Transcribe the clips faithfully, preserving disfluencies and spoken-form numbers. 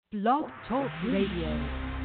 Blog Talk Radio.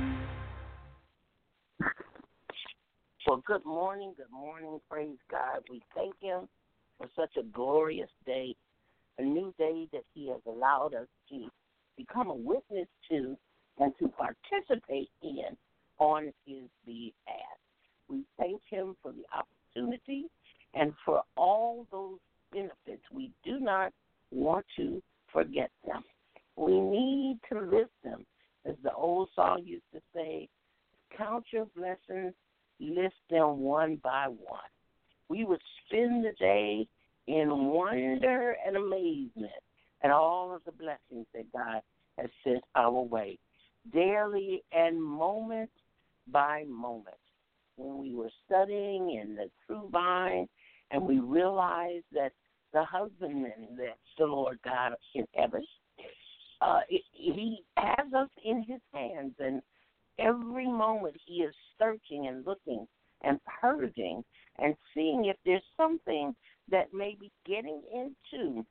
Well, good morning, good morning. Praise God. We thank Him for such a glorious day, a new day that He has allowed us to become a witness to and to participate in on His behalf. We thank Him for the opportunity and for all those benefits. We do not want to forget them. We need to list them. As the old song used to say, count your blessings, list them one by one. We would spend the day in wonder and amazement at all of the blessings that God has sent our way, daily and moment by moment. When we were studying in the true vine and we realized that the husbandman that's the Lord God in heaven, uh, he has us in his hands, and every moment he is searching and looking and purging and seeing if there's something that may be getting into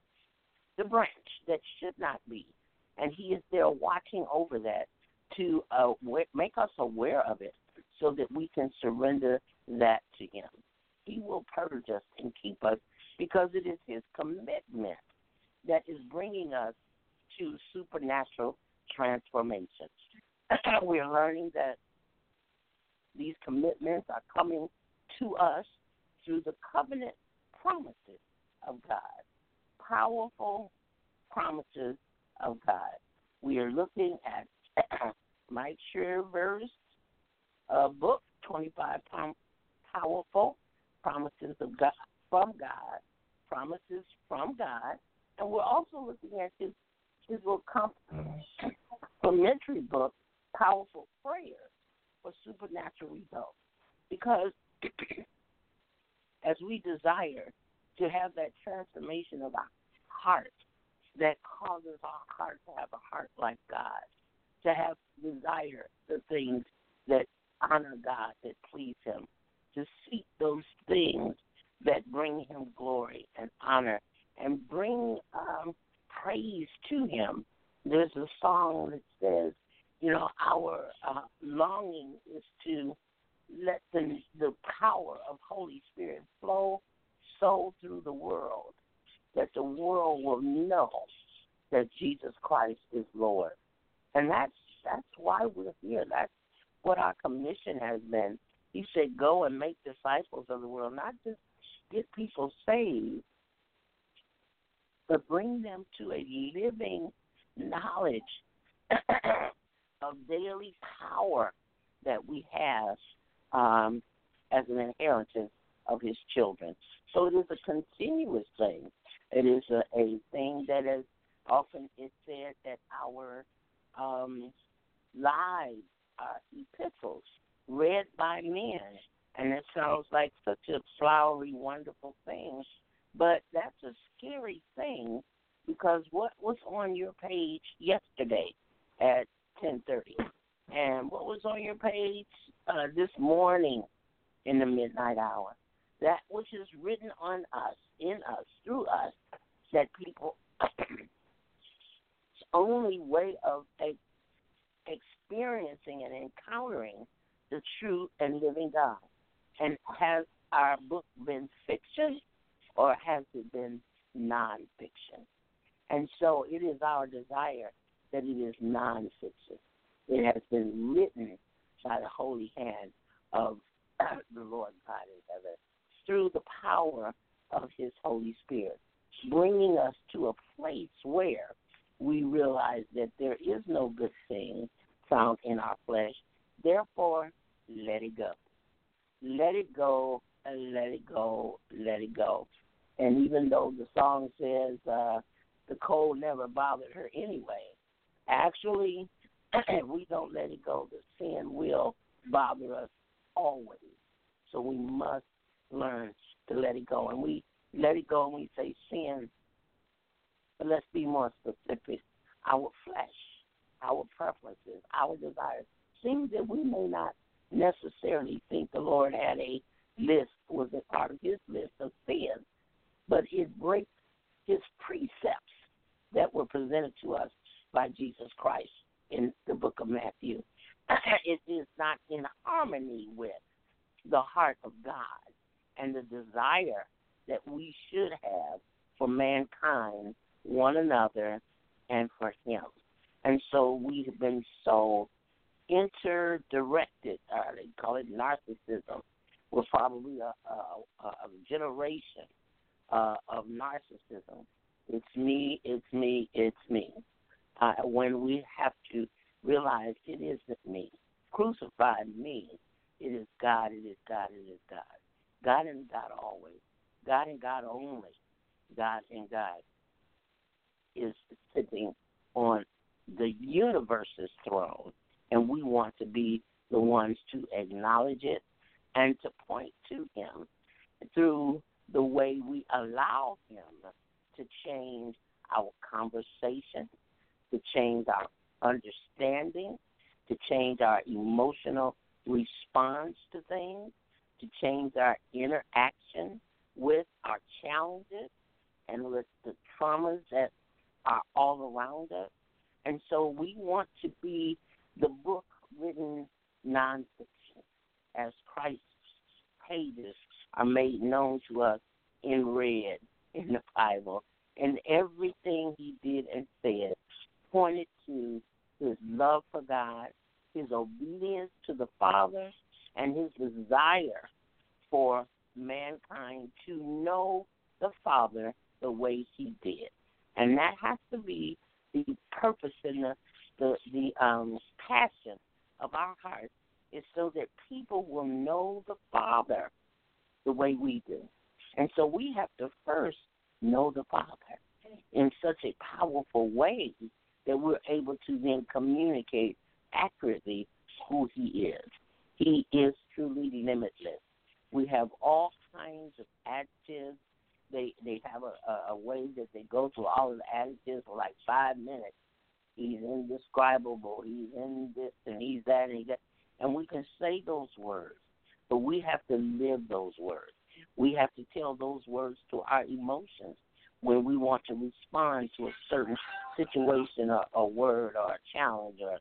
the branch that should not be. And he is there watching over that to uh, make us aware of it so that we can surrender that to him. He will purge us and keep us because it is his commitment that is bringing us to supernatural transformations. We are learning that these commitments are coming to us through the covenant promises of God, powerful promises of God. We are looking at Mike Sherver's uh, book, twenty-five Powerful Promises of God from God, Promises from God, and we're also looking at his his little complimentary book, Powerful Prayer for Supernatural Results. Because as we desire to have that transformation of our heart that causes our heart to have a heart like God, to have desire the things that honor God, that please him, to seek those things that bring him glory and honor and bring um, praise to him. There's a song that says, you know, our uh, longing is to let the, the power of Holy Spirit flow so through the world that the world will know that Jesus Christ is Lord. And that's that's why we're here. That's what our commission has been. He said, go and make disciples of the world, not just get people saved, but bring them to a living knowledge of daily power that we have um, as an inheritance of his children. So it is a continuous thing. It is a, a thing that is often it's said that our um, lives are epistles read by men. And it sounds like such a flowery, wonderful thing. But that's a scary thing because what was on your page yesterday at ten thirty and what was on your page uh, this morning in the midnight hour, that which is written on us, in us, through us, that people only way of ex- experiencing and encountering the true and living God. And has our book been fiction or has it been nonfiction? And so it is our desire that it is nonfiction. It has been written by the holy hand of the Lord God in heaven through the power of his Holy Spirit, bringing us to a place where we realize that there is no good thing found in our flesh. Therefore, let it go. Let it go, and let it go, let it go. And even though the song says uh, the cold never bothered her anyway, actually, if we don't let it go, the sin will bother us always. So we must learn to let it go. And we let it go when we say sin, but let's be more specific. Our flesh, our preferences, our desires, things that we may not necessarily think the Lord had a list, was a part of his list of sins, but it breaks his precepts that were presented to us by Jesus Christ in the book of Matthew. It is not in harmony with the heart of God and the desire that we should have for mankind, one another, and for him. And so we have been so interdirected, or they call it narcissism. We're probably a, a, a generation uh, of narcissism. It's me, it's me, it's me. Uh, when we have to realize it isn't me. Crucify me. It is God, it is God, it is God. God and God always. God and God only. God and God is sitting on the universe's throne, and we want to be the ones to acknowledge it and to point to him through the way we allow him to change our conversation, to change our understanding, to change our emotional response to things, to change our interaction with our challenges and with the traumas that are all around us. And so we want to be the book written nonfiction, as Christ's pages are made known to us in red in the Bible. And everything he did and said pointed to his love for God, his obedience to the Father, and his desire for mankind to know the Father the way he did. And that has to be the purpose and the, the, the um, passion of our hearts, is so that people will know the Father the way we do. And so we have to first know the Father in such a powerful way that we're able to then communicate accurately who he is. He is truly limitless. We have all kinds of adjectives. They they have a, a, a way that they go through all of the adjectives for like five minutes. He's indescribable. He's in this and he's that and he's that. And we can say those words, but we have to live those words. We have to tell those words to our emotions when we want to respond to a certain situation or a word or a challenge or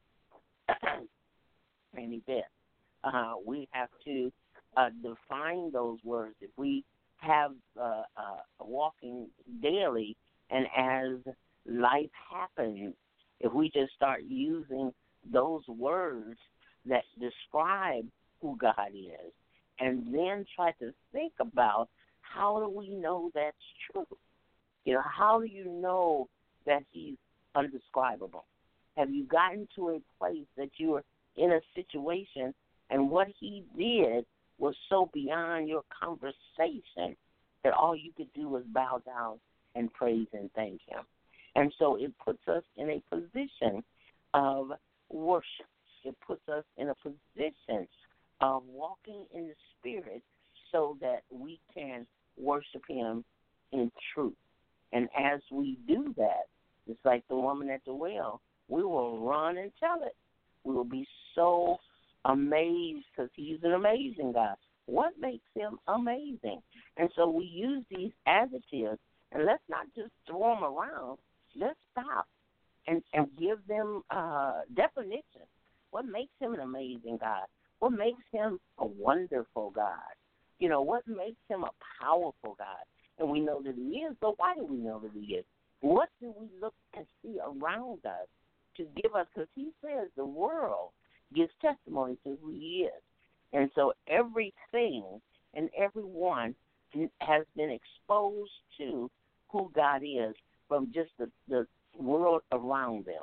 an event. Uh, we have to uh, define those words. If we have uh, uh, walking daily, and as life happens, if we just start using those words that describe who God is, and then try to think about how do we know that's true? You know, how do you know that he's undescribable? Have you gotten to a place that you are in a situation and what he did was so beyond your conversation that all you could do was bow down and praise and thank him? And so it puts us in a position of worship. It puts us in a position of walking in the Spirit so that we can worship him in truth. And as we do that, it's like the woman at the well, we will run and tell it. We will be so amazed because he's an amazing God. What makes him amazing? And so we use these adjectives, and let's not just throw them around. Let's stop and, and give them uh, definition. What makes him an amazing God? What makes him a wonderful God? You know, what makes him a powerful God? And we know that he is, but why do we know that he is? What do we look and see around us to give us? Because he says the world gives testimony to who he is. And so everything and everyone has been exposed to who God is from just the, the world around them.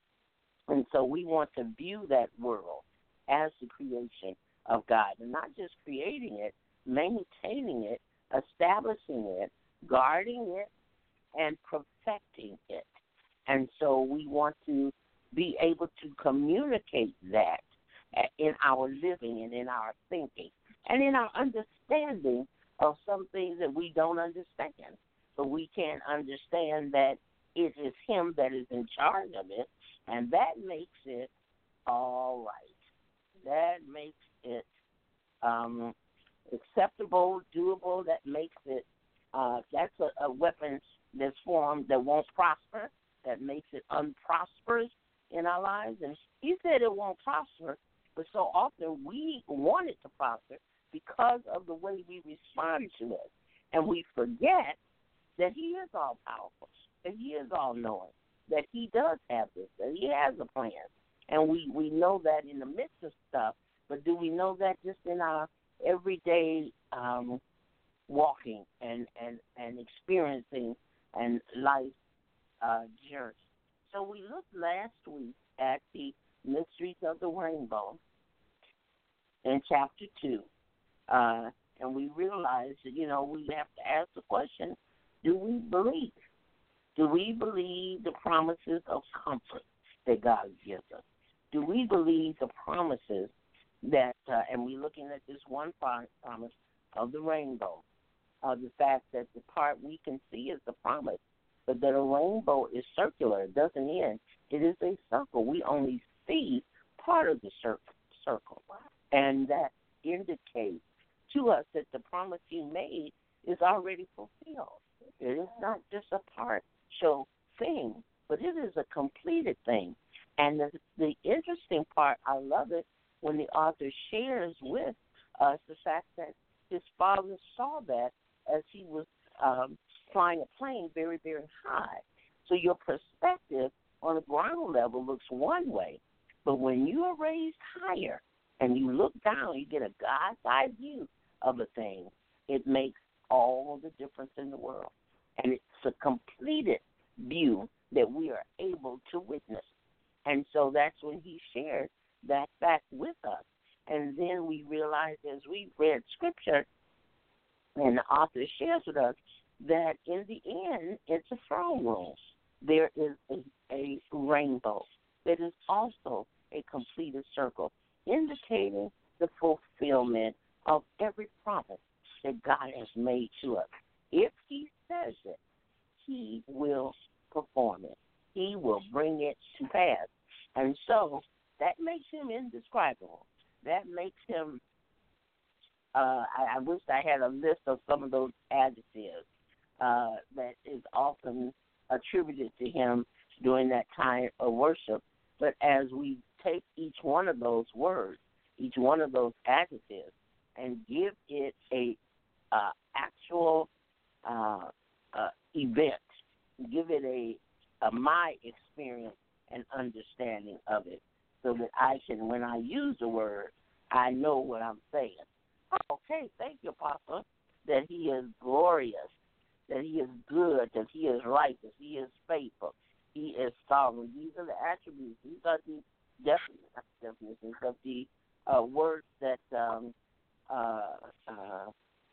And so we want to view that world as the creation of God, and not just creating it, maintaining it, establishing it, guarding it, and perfecting it. And so we want to be able to communicate that in our living and in our thinking and in our understanding of some things that we don't understand. But we can understand that it is him that is in charge of it, and that makes it all right. That makes it um, acceptable, doable. That makes it, uh, that's a, a weapon that's formed that won't prosper. that makes it unprosperous in our lives. And he said it won't prosper, but so often we want it to prosper because of the way we respond to it. And we forget that he is all powerful, that he is all knowing, that he does have this, that he has a plan. And we, we know that in the midst of stuff, but do we know that just in our everyday um, walking and, and, and experiencing and life uh, journey? So we looked last week at the mysteries of the rainbow in chapter two. Uh, and we realized that, you know, we have to ask the question, do we believe? Do we believe the promises of comfort that God gives us? Do we believe the promises that, uh, and we're looking at this one promise of the rainbow, uh, the fact that the part we can see is the promise, but that a rainbow is circular. It doesn't end. It is a circle. We only see part of the cir- circle. And that indicates to us that the promise he made is already fulfilled. It is not just a partial thing, but it is a completed thing. And the, the interesting part, I love it, when the author shares with us the fact that his father saw that as he was um, flying a plane very, very high. So your perspective on the ground level looks one way, but when you are raised higher and you look down, you get a God's-eye view of a thing, it makes all the difference in the world. And it's a completed view that we are able to witness. And so that's when he shared that fact with us. And then we realized as we read Scripture, and the author shares with us, that in the end, it's a throne room. There is a, a rainbow that is also a completed circle, indicating the fulfillment of every promise that God has made to us. If he says it, he will perform it. He will bring it to pass. And so that makes him indescribable. That makes him, uh, I, I wish I had a list of some of those adjectives uh, that is often attributed to him during that time of worship. But as we take each one of those words, each one of those adjectives, and give it a uh, actual uh, uh, event, give it a, a my experience and understanding of it, so that I can, when I use the word, I know what I'm saying. Okay, thank you, Apostle, that he is glorious, that he is good, that he is righteous, he is faithful, he is sovereign. These are the attributes. These are the definitions, definitions of the uh, words that um, uh, uh,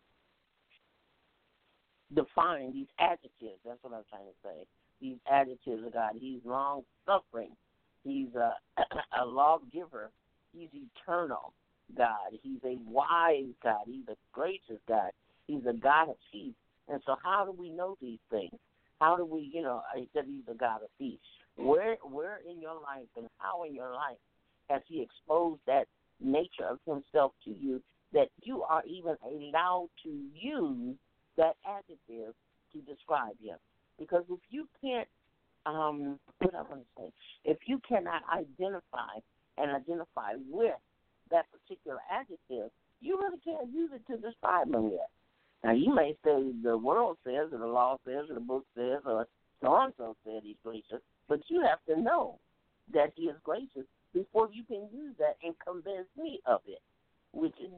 define these adjectives. That's what I'm trying to say. These adjectives of God. He's long-suffering. He's a, a lawgiver. He's eternal God. He's a wise God. He's a gracious God. He's a God of peace. And so how do we know these things? How do we, you know, I said he's a God of peace. Where, where in your life and how in your life has he exposed that nature of himself to you that you are even allowed to use that adjective to describe him? Because if you can't, um, what I'm going to say, if you cannot identify and identify with that particular adjective, you really can't use it to describe him yet. Now, you may say the world says, or the law says, or the book says, or so-and-so said he's gracious, but you have to know that he is gracious before you can use that and convince me of it, which is,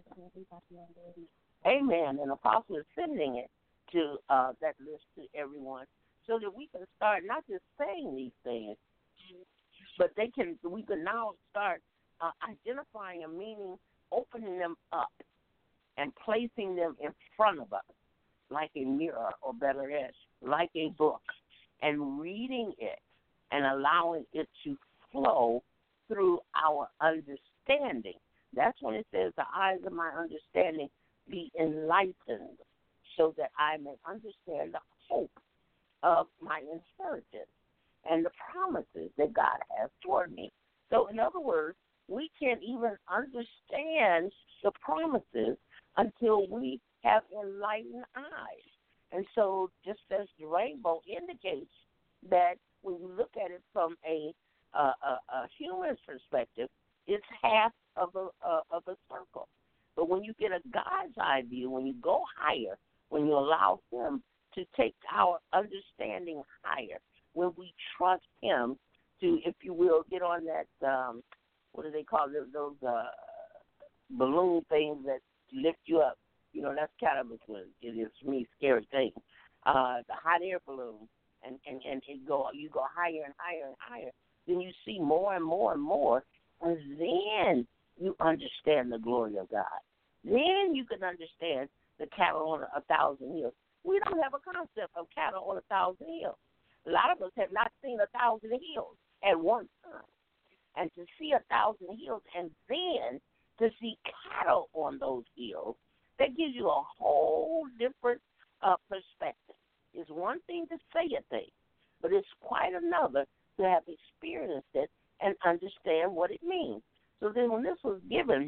amen, and Apostle is sending it to uh, that list to everyone, so that we can start not just saying these things, but they can. We can now start uh, identifying a meaning, opening them up, and placing them in front of us, like a mirror, or better yet, like a book, and reading it and allowing it to flow through our understanding. That's when it says, the eyes of my understanding be enlightened, so that I may understand the hope of my inheritance and the promises that God has toward me. So in other words, we can't even understand the promises until we have enlightened eyes. And so just as the rainbow indicates that when you look a, a, a human perspective, it's half of a, a of a circle. But when you get a God's eye view, when you go higher, when you allow Him to take our understanding higher, when we trust Him to, if you will, get on that, um, what do they call those, those uh, balloon things that lift you up. You know, that's kind of a, it is for me, scary thing. Uh, the hot air balloon, and, and, and it go, you go higher and higher and higher. Then you see more and more and more, and then you understand the glory of God. Then you can understand the cattle on a thousand hills. We don't have a concept of cattle on a thousand hills. A lot of us have not seen a thousand hills at one time. And to see a thousand hills and then to see cattle on those hills, that gives you a whole different uh, perspective. It's one thing to say a thing, but it's quite another to have experienced it and understand what it means. So then when this was given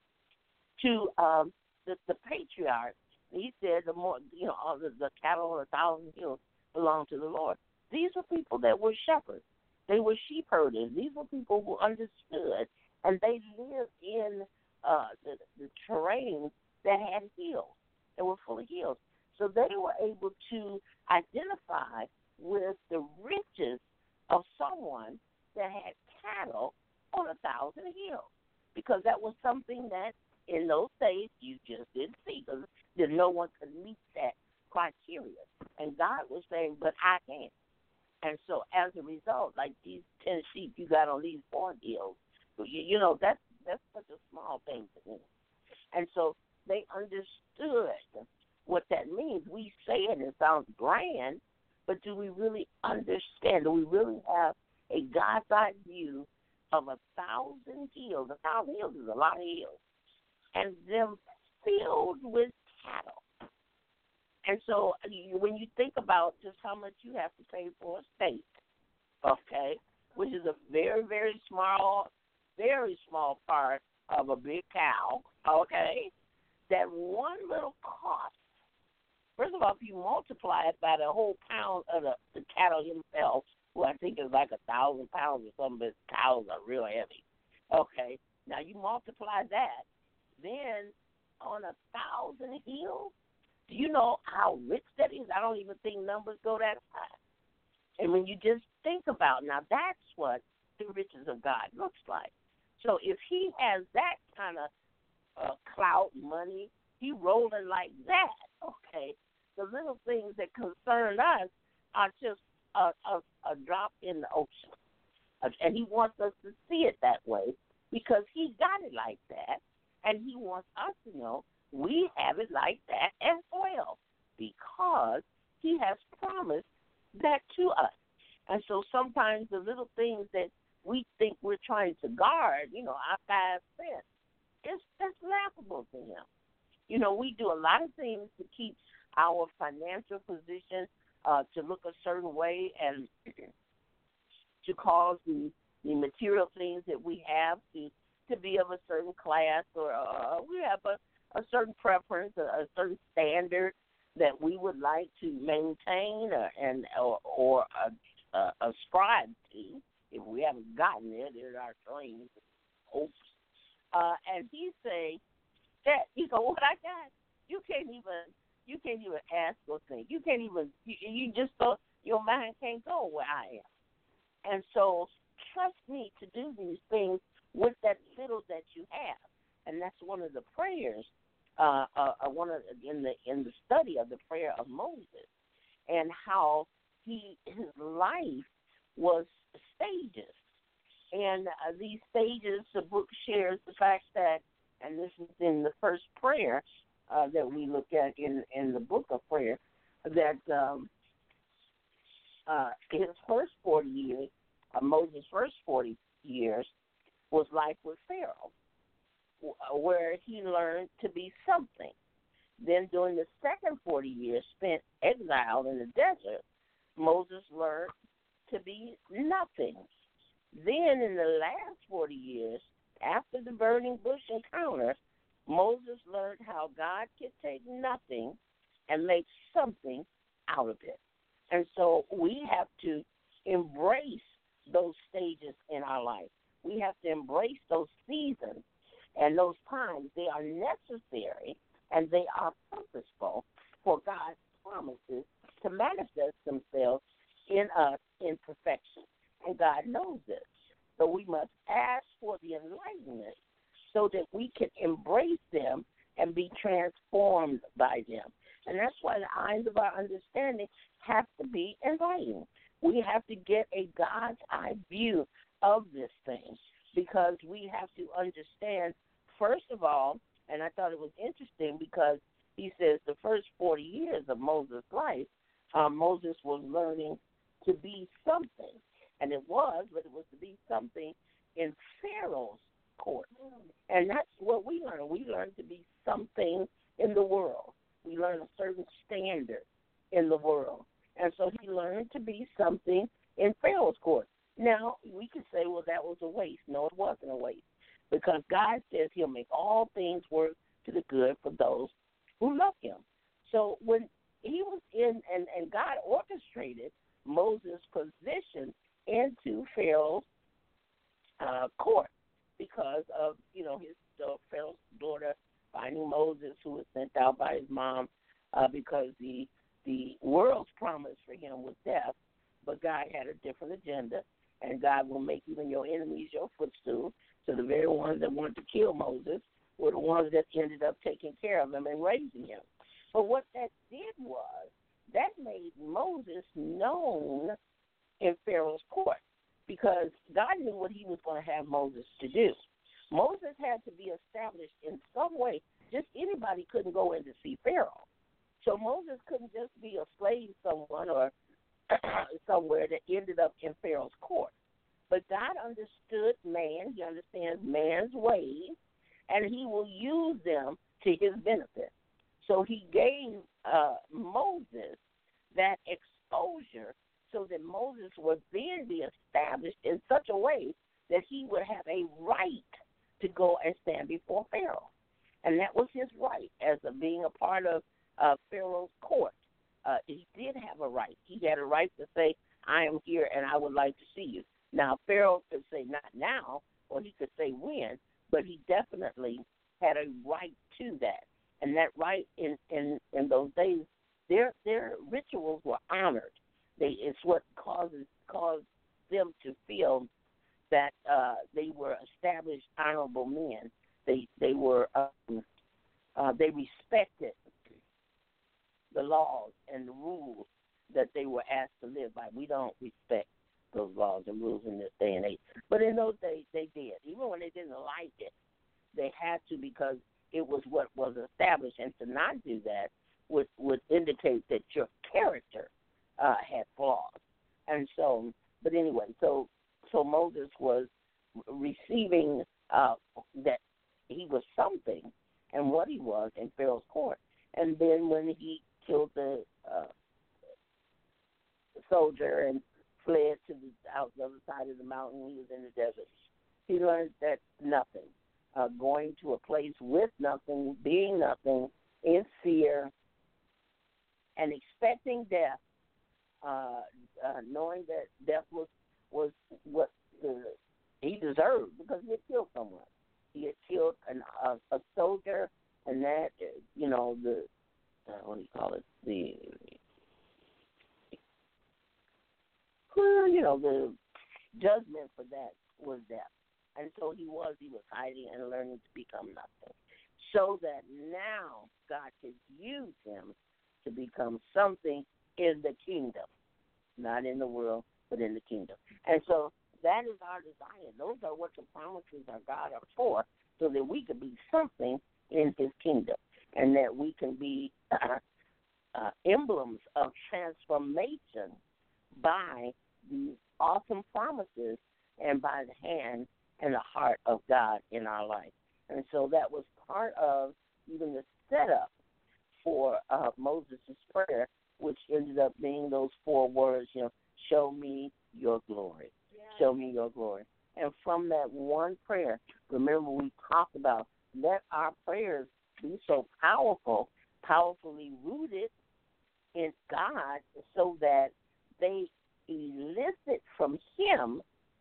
to um, the, the patriarch, he said the more, you know, all the, the cattle on a thousand hills belong to the Lord. These were people that were shepherds. They were sheep herders. These were people who understood, and they lived in uh, the, the terrain that had hills, that were full of hills. So they were able to identify with the riches of someone that had cattle on a thousand hills, because that was something that in those days you just didn't see, because no one could meet that criteria. And God was saying, but I can. And so as a result, like these ten sheep you got on these four hills, you, you know, that's, that's such a small thing to me. And so they understood what that means. We say it, it sounds grand, but do we really understand? Do we really have a God's-eye view of a thousand hills? A thousand hills is a lot of hills. And them filled with cattle. And so when you think about just how much you have to pay for a steak, okay, which is a very, very small, very small part of a big cow, okay, that one little cost, first of all, if you multiply it by the whole pound of the, the cattle himself, who I think is like a thousand pounds or something, but cows are real heavy, okay, now you multiply that, then on a thousand hills, do you know how rich that is? I don't even think numbers go that high. And when you just think about, now that's what the riches of God looks like. So if he has that kind of uh, clout, money, he rolling like that, okay, the little things that concern us are just a, a, a drop in the ocean. Uh, and he wants us to see it that way because he got it like that, and he wants us to know we have it like that as well because he has promised that to us. And so sometimes the little things that we think we're trying to guard, you know, our five cents, it's, it's laughable to him. You know, we do a lot of things to keep our financial position uh, to look a certain way and to cause the, the material things that we have to, to be of a certain class, or uh, we have a a certain preference, a, a certain standard that we would like to maintain or, and or, or uh, uh, ascribe to. If we haven't gotten there, there's our dreams, hopes. Uh, and he say that, you know, what I got, you can't even, you can't even ask or think. You can't even, you, you just don't, your mind can't go where I am. And so trust me to do these things with that little that you have. And that's one of the prayers, uh, uh, one of in the in the study of the prayer of Moses, and how he his life was stages, and uh, these stages, the book shares the fact that, and this is in the first prayer uh, that we look at in in the book of prayer, that um, uh, his first forty years, uh, Moses' first forty years, was life with Pharaoh, where he learned to be something. Then during the second forty years spent exiled in the desert, Moses learned to be nothing. Then in the last forty years, after the burning bush encounter, Moses learned how God could take nothing and make something out of it. And so we have to embrace those stages in our life. We have to embrace those seasons and those times. They are necessary and they are purposeful for God's promises to manifest themselves in us in perfection. And God knows this. So we must ask for the enlightenment so that we can embrace them and be transformed by them. And that's why the eyes of our understanding have to be enlightened. We have to get a God's eye view of this thing because we have to understand, first of all, and I thought it was interesting because he says the first forty years of Moses' life, uh, Moses was learning to be something. And it was, but it was to be something in Pharaoh's court. And that's what we learn. We learn to be something in the world. We learn a certain standard in the world. And so he learned to be something in Pharaoh's court. Now, we could say, well, that was a waste. No, it wasn't a waste. Because God says he'll make all things work to the good for those who love him. So when he was in, and, and God orchestrated Moses' position into Pharaoh's uh, court because of, you know, his uh, Pharaoh's daughter finding Moses, who was sent out by his mom uh, because the the world's promise for him was death, but God had a different agenda, and God will make even your enemies your footstool. So the very ones that wanted to kill Moses were the ones that ended up taking care of him and raising him. But what that did was that made Moses known in Pharaoh's court because God knew what he was going to have Moses to do. Moses had to be established in some way. Just anybody couldn't go in to see Pharaoh. So Moses couldn't just be a slave someone or somewhere that ended up in Pharaoh's court. But God understood man. He understands man's ways, and he will use them to his benefit. So he gave uh, Moses that exposure so that Moses would then be established in such a way that he would have a right to go and stand before Pharaoh. And that was his right as a, being a part of uh, Pharaoh's court. Uh, he did have a right. He had a right to say, I am here and I would like to see you. Now, Pharaoh could say not now, or he could say when, but he definitely had a right to that. And that right in, in, in those days, their their rituals were honored. They, it's what causes caused them to feel that uh, they were established, honorable men. They they were um, uh, they respected the laws and the rules that they were asked to live by. We don't respect those laws and rules in this day and age, but in those days they did. Even when they didn't like it, they had to because it was what was established, and to not do that would would indicate that your character uh, had flaws. And so, but anyway, so so Moses was receiving uh, that he was something and what he was in Pharaoh's court. And then when he killed the uh, soldier and fled to the, out the other side of the mountain, he was in the desert, he learned that nothing. Uh, going to a place with nothing, being nothing, in fear, and expecting death, uh, uh, knowing that death was was what the, he deserved because he had killed someone. He had killed an, uh, a soldier, and that, you know, the, uh, what do you call it, the, well, you know, the judgment for that was death. And so he was, he was hiding and learning to become nothing. So that now God could use him to become something in the kingdom. Not in the world, but in the kingdom. And so that is our desire. Those are what the promises of God are for, so that we can be something in his kingdom. And that we can be uh, uh, emblems of transformation by these awesome promises and by the hand and the heart of God in our life. And so that was part of even the setup for uh, Moses' prayer, which ended up being those four words, you know, show me your glory. Yeah. Show me your glory. And from that one prayer, remember we talked about, let our prayers be so powerful, powerfully rooted in God, so that they elicit from him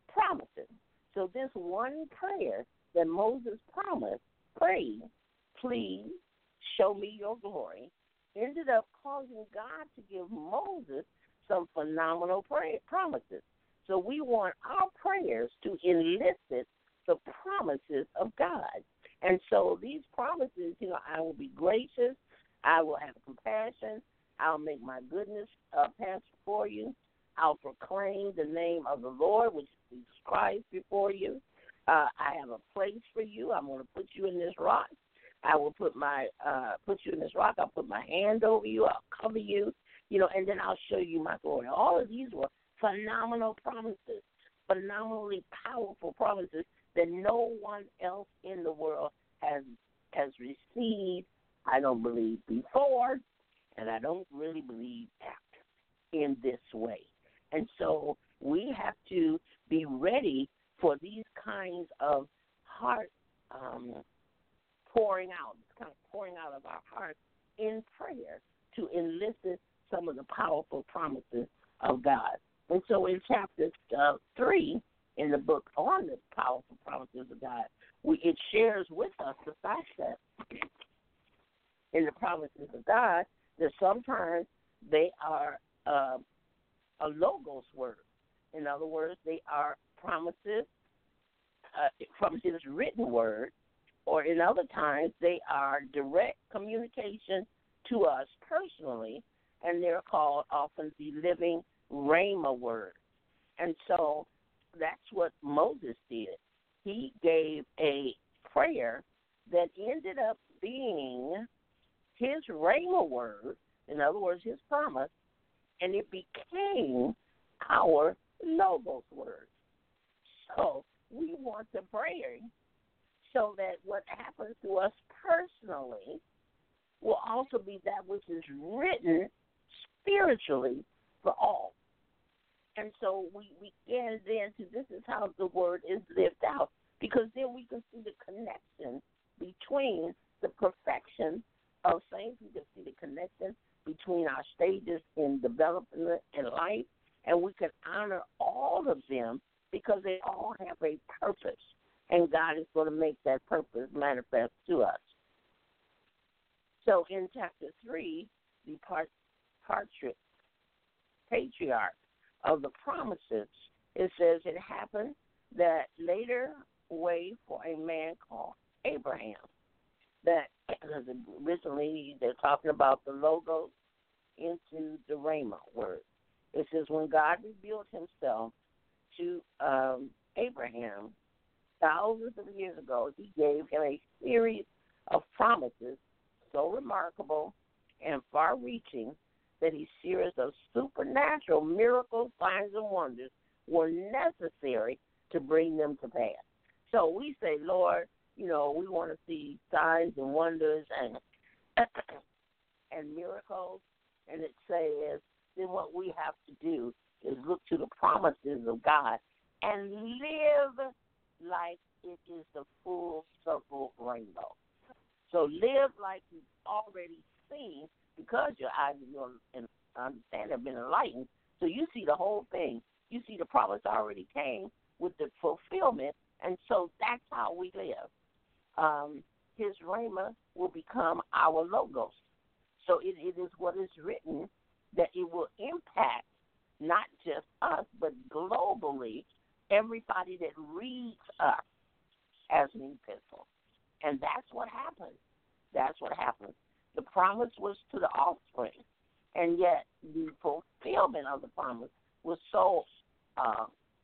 promises. So this one prayer that Moses promised, prayed, please show me your glory, ended up causing God to give Moses some phenomenal prayer promises. So we want our prayers to elicit the promises of God. And so these promises, you know, I will be gracious, I will have compassion, I'll make my goodness uh, pass before you, I'll proclaim the name of the Lord, which is Jesus Christ, before you. Uh, I have a place for you. I'm going to put you in this rock. I will put my uh, put you in this rock. I'll put my hand over you. I'll cover you, you know, and then I'll show you my glory. All of these were phenomenal promises, phenomenally powerful promises that no one else in the world has has received, I don't believe, before, and I don't really believe after in this way. And so we have to be ready for these kinds of heart um, pouring out, kind of pouring out of our hearts in prayer to elicit some of the powerful promises of God. And so in chapter uh, three, in the book on the powerful promises of God, we, it shares with us the fact that in the promises of God, that sometimes they are uh, a logos word. In other words, they are promises uh, from his written word, or in other times they are direct communication to us personally, and they're called often the living Rhema word. And so that's what Moses did. He gave a prayer that ended up being his Rhema word, in other words, his promise, and it became our Logos word. So we want to pray so that what happens to us personally will also be that which is written spiritually for all. And so we, we get into this is how the word is lived out, because then we can see the connection between the perfection of saints. We can see the connection between our stages in development in life, and we can honor all of them because they all have a purpose, and God is going to make that purpose manifest to us. So in chapter three, the part, partri- patriarch of the promises, it says it happened that later way for a man called Abraham. That originally they're talking about the logos into the Rhema word. It says when God revealed himself to um, Abraham thousands of years ago, he gave him a series of promises so remarkable and far-reaching that a series of supernatural miracles, signs, and wonders were necessary to bring them to pass. So we say, Lord, you know, we want to see signs and wonders and and miracles, and it says then what we have to do is look to the promises of God and live like it is the full circle rainbow. So live like you've already seen, because your eyes and your understanding have been enlightened. So you see the whole thing. You see the promise already came with the fulfillment, and so that's how we live. Um, his Rhema will become our logos. So it, it is what is written that it will impact not just us, but globally everybody that reads us as an epistle. And that's what happened. That's what happened. The promise was to the offspring, and yet the fulfillment of the promise was so uh,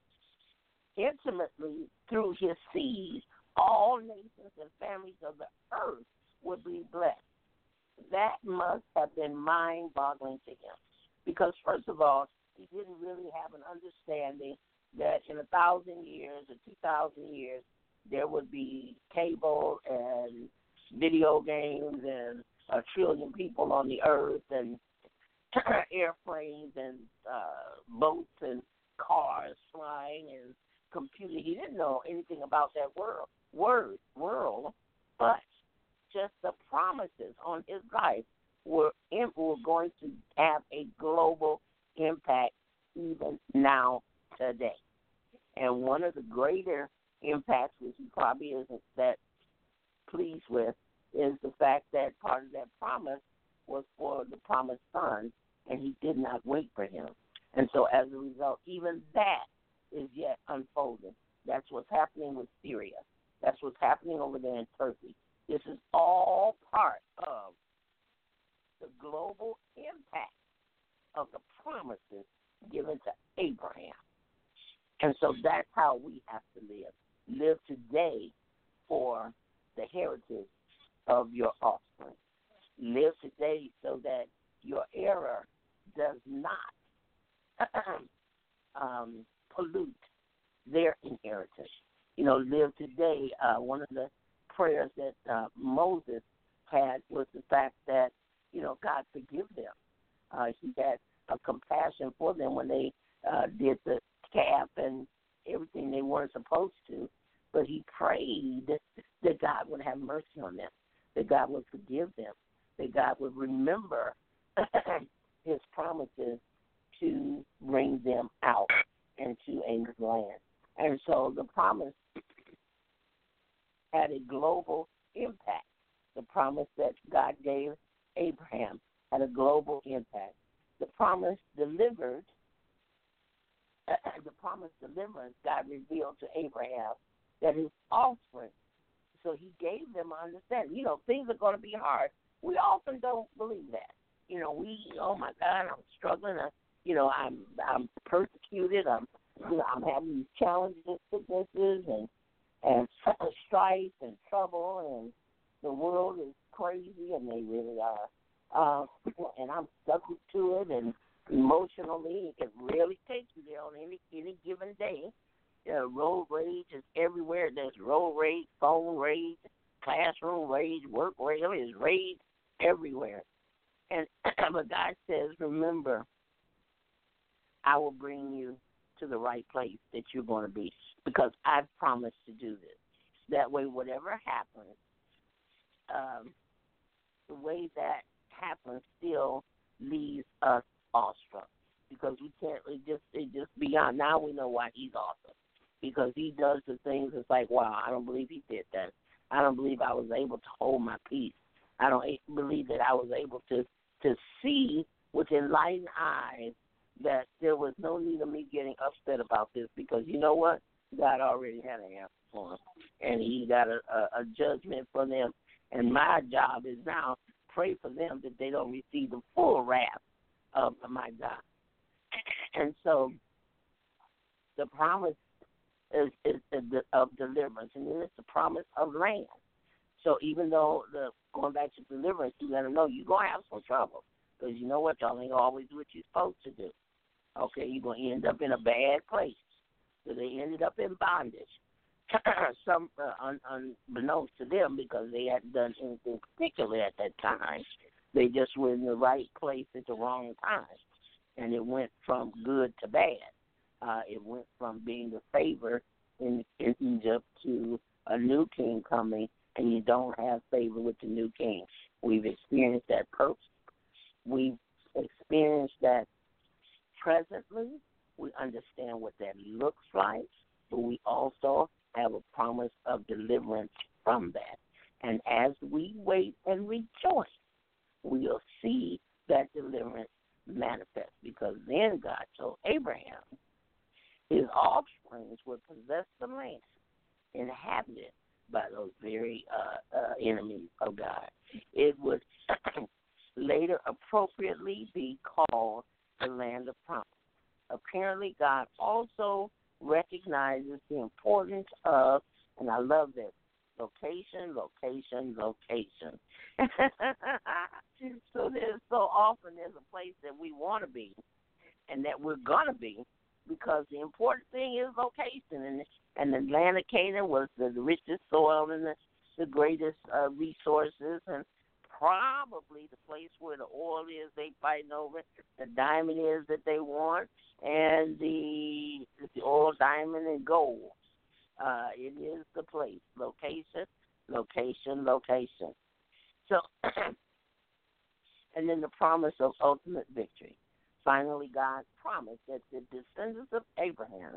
intimately through his seed, all nations and families of the earth would be blessed. That must have been mind-boggling to him, because first of all, he didn't really have an understanding that in a thousand years or two thousand years, there would be cable and video games and a trillion people on the earth and airplanes and uh, boats and cars flying and computer. He didn't know anything about that world, word, world, but just the promises on his life were, in, were going to have a global impact even now today. And one of the greater impacts, which he probably isn't that pleased with, is the fact that part of that promise was for the promised son, and he did not wait for him. And so as a result, even that is yet unfolding. That's what's happening with Syria. That's what's happening over there in Turkey. This is all part of the global impact of the promises given to Abraham. And so that's how we have to live. Live today for the heritage of your offspring. Live today so that your error does not um, pollute their inheritance. You know, live today. Uh, one of the prayers that uh, Moses had was the fact that, you know, God forgive them. Uh, he had a compassion for them when they uh, did the calf and everything they weren't supposed to, but he prayed that God would have mercy on them, that God would forgive them, that God would remember his promises to bring them out into a new land. And so the promise had a global impact. The promise that God gave Abraham had a global impact. The promise delivered, the promise deliverance, God revealed to Abraham that his offspring, so he gave them understanding. You know, things are going to be hard. We often don't believe that. You know, we, oh my God, I'm struggling. I, you know, I'm I'm persecuted. I'm, you know, I'm having these challenges, sicknesses, and and strife and trouble, and the world is crazy, and they really are. Uh, and I'm subject to it, and emotionally, it can really take you there on any any given day. Uh, road rage is everywhere. There's road rage, phone rage, classroom rage, work rage. I mean, there's rage everywhere. And but God says, remember, I will bring you to the right place that you're going to be, because I've promised to do this. That way, whatever happens, um, the way that happens still leaves us awestruck, because we can't it just it just beyond. Now we know why he's awesome, because he does the things. It's like, wow, I don't believe he did that. I don't believe I was able to hold my peace. I don't believe that I was able to to see with enlightened eyes that there was no need of me getting upset about this, because you know what? God already had an answer for him, and he got a, a, a judgment for them. And my job is now pray for them that they don't receive the full wrath of my God. And so the promise is, is, is of deliverance, and then it's the promise of land. So even though the going back to deliverance, you got to know you're going to have some trouble, because you know what? Y'all ain't always do what you're supposed to do. Okay, you're going to end up in a bad place. So they ended up in bondage. Some uh, un, unbeknownst to them, because they hadn't done anything particular at that time. They just were in the right place at the wrong time. And it went from good to bad. Uh, it went from being the favor in, in Egypt to a new king coming, and you don't have favor with the new king. We've experienced that first. We've experienced that presently. We understand what that looks like, but we also have a promise of deliverance from that. And as we wait and rejoice, we'll see that deliverance manifest, because then God told Abraham his offspring would possess the land inhabited by those very uh, uh, enemies of God. It would later appropriately be called the land of promise. Apparently, God also recognizes the importance of, and I love this, location, location, location. So there's so often there's a place that we want to be and that we're going to be, because the important thing is location. And, and the land of Canaan was the richest soil and the, the greatest uh, resources, and probably the place where the oil is they fighting over, the diamond is that they want, and the, the oil, diamond, and gold. Uh, it is the place. Location, location, location. So, and then the promise of ultimate victory. Finally, God promised that the descendants of Abraham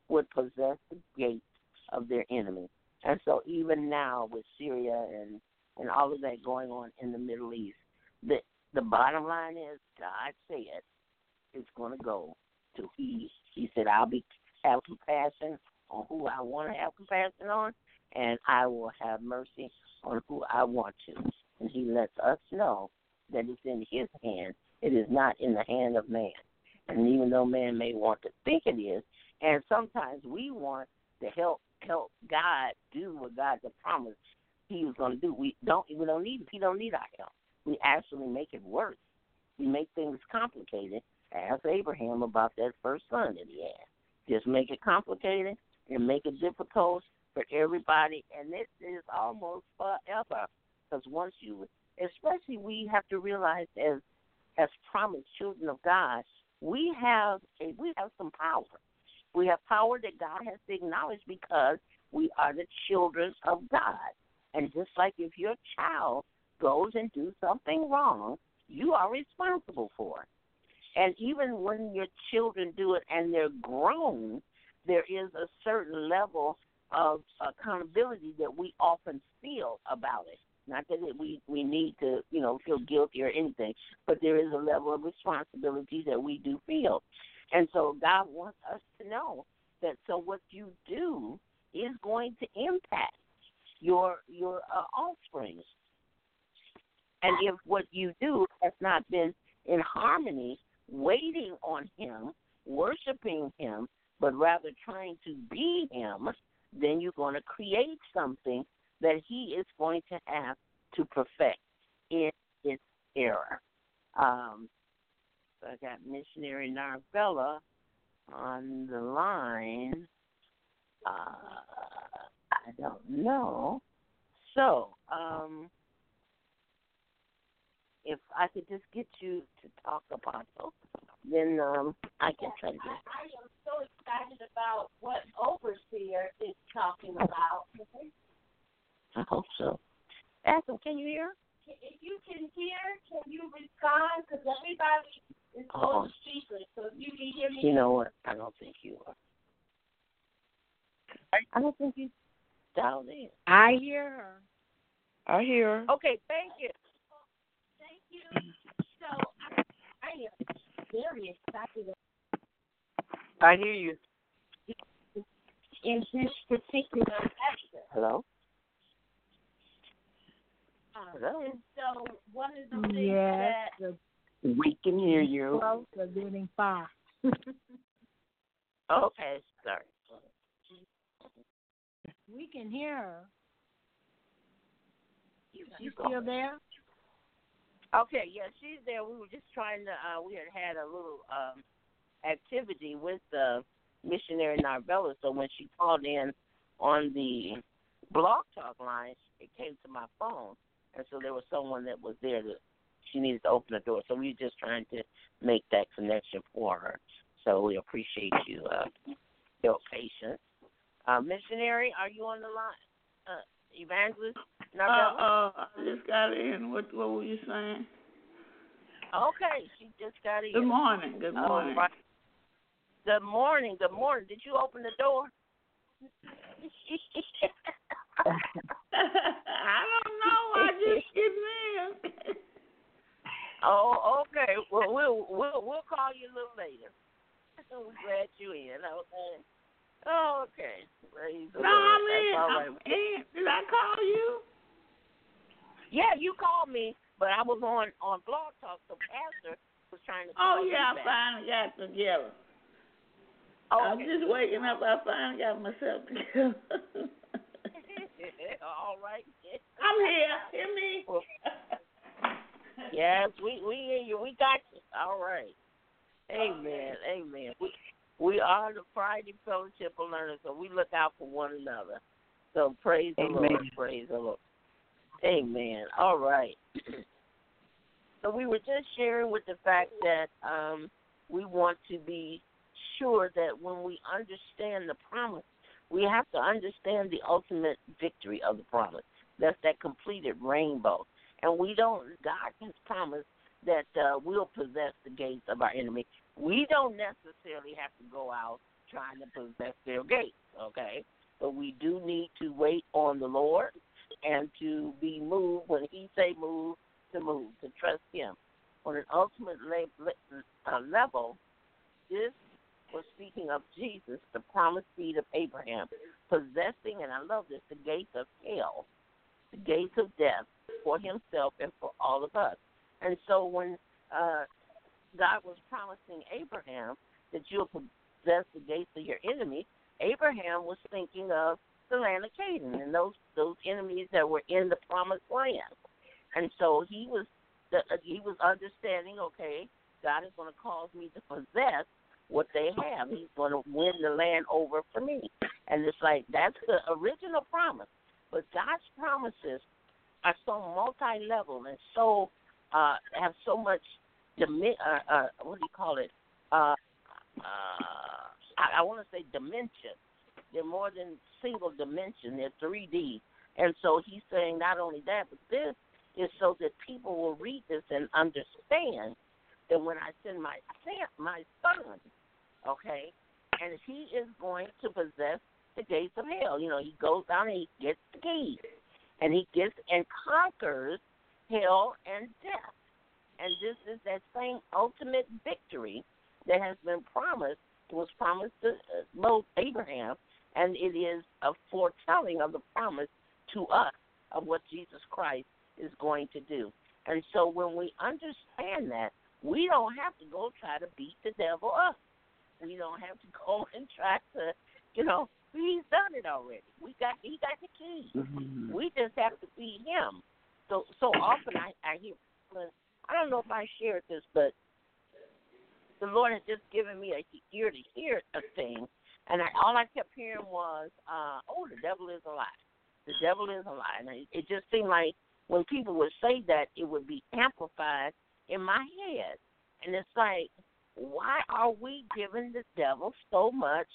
would possess the gates of their enemy. And so even now with Syria and, and all of that going on in the Middle East, the, the bottom line is God said it's going to go to he. He said, I'll be have compassion on who I want to have compassion on, and I will have mercy on who I want to. And he lets us know that it's in his hand. It is not in the hand of man. And even though man may want to think it is, and sometimes we want to help help God do what God has promised he was going to do. We don't we don't need he don't need our help. We actually make it worse. We make things complicated. Ask Abraham about that first son that he had. Just make it complicated and make it difficult for everybody, and it is almost forever. Because once you, especially we have to realize as as promised children of God, we have a, we have some power. We have power that God has to acknowledge because we are the children of God. And just like if your child goes and do something wrong, you are responsible for it. And even when your children do it and they're grown, there is a certain level of accountability that we often feel about it. Not that we, we need to, you know, feel guilty or anything, but there is a level of responsibility that we do feel. And so God wants us to know that so what you do is going to impact your your uh, offspring. And if what you do has not been in harmony, waiting on him, worshiping him, but rather trying to be him, then you're going to create something that he is going to have to perfect in its era. Um, so I got Missionary Narvella on the line. Uh, I don't know. So, um, if I could just get you to talk about it, then um, I can try to get it. I, I am so excited about what Overseer is talking about. I hope so. Adam, can you hear? If you can hear, can you respond? Because everybody is Oh. on speaker, so if you can hear me. You know what? I don't think you are. I don't think you dialed in. I hear her. I hear her. Okay, thank you. Thank you. So I, I am very excited I hear you. in this particular aspect. Hello? Um, Hello? and so one of the things Yes, that the We can hear you. close are getting far. Okay, sorry. We can hear her. You, You still there? Okay, yeah, she's there. We were just trying to, uh, we had had a little um, activity with the Missionary Narvella, so when she called in on the Blog Talk line, it came to my phone, and so there was someone that was there that she needed to open the door, so we were just trying to make that connection for her. So we appreciate you, uh, your patience. Uh, missionary, are you on the line? Uh, Evangelist Uh, Narvella? uh, I just got in. What What were you saying? Okay, she just got in. Good morning. Good Oh, morning. right. Good morning. Good morning. Did you open the door? I don't know. I just getting in. Oh, okay. Well, we'll we'll we'll call you a little later. We're glad you in. Okay. Oh, okay. Praise the No, Lord. I'm in. That's all I'm right. in. Did I call you? Yeah, you called me, but I was on on Blog Talk, so Pastor was trying to Oh call yeah, you I back. finally got together. Oh, I'm okay. just waking up. I finally got myself together. All right. I'm here. Hear me? Well, yes, we we hear you. We got you. All right. Amen. Amen. We we are the Friday Fellowship of Learners, so we look out for one another. So praise the Amen. Lord. Praise the Lord. Amen. All right. So we were just sharing with the fact that um, we want to be sure that when we understand the promise, we have to understand the ultimate victory of the promise. That's that completed rainbow. And we don't, God has promised that uh, we'll possess the gates of our enemy. We don't necessarily have to go out trying to possess their gates, okay? But we do need to wait on the Lord and to be moved when he say move, to move, to trust him. On an ultimate le- uh, level, this was speaking of Jesus, the promised seed of Abraham, possessing, and I love this, the gates of hell, the gates of death for himself and for all of us. And so when uh, God was promising Abraham that you'll possess the gates of your enemy, Abraham was thinking of the land of Canaan and those those enemies that were in the promised land. And so he was the, he was understanding, okay, God is going to cause me to possess what they have. He's going to win the land over for me. And it's like that's the original promise. But God's promises are so multi-level and so uh, have so much, dimi- uh, uh, what do you call it? Uh, uh, I, I want to say dimension. They're more than single dimension. They're three D. And so he's saying not only that, but this is so that people will read this and understand that when I send my my son, okay, and he is going to possess the gates of hell. You know, he goes down and he gets the keys, and he gets and conquers hell and death. And this is that same ultimate victory that has been promised, was promised to both Abraham, and it is a foretelling of the promise to us of what Jesus Christ is going to do. And so when we understand that, we don't have to go try to beat the devil up. We don't have to go and try to, you know, he's done it already. We got he got the key. Mm-hmm. We just have to beat him. So so often I, I hear, I don't know if I shared this, but the Lord has just given me a ear to hear a thing, and I, all I kept hearing was, uh, oh, the devil is a lie. The devil is a lie. And it, it just seemed like when people would say that, it would be amplified in my head. And it's like, why are we giving the devil so much,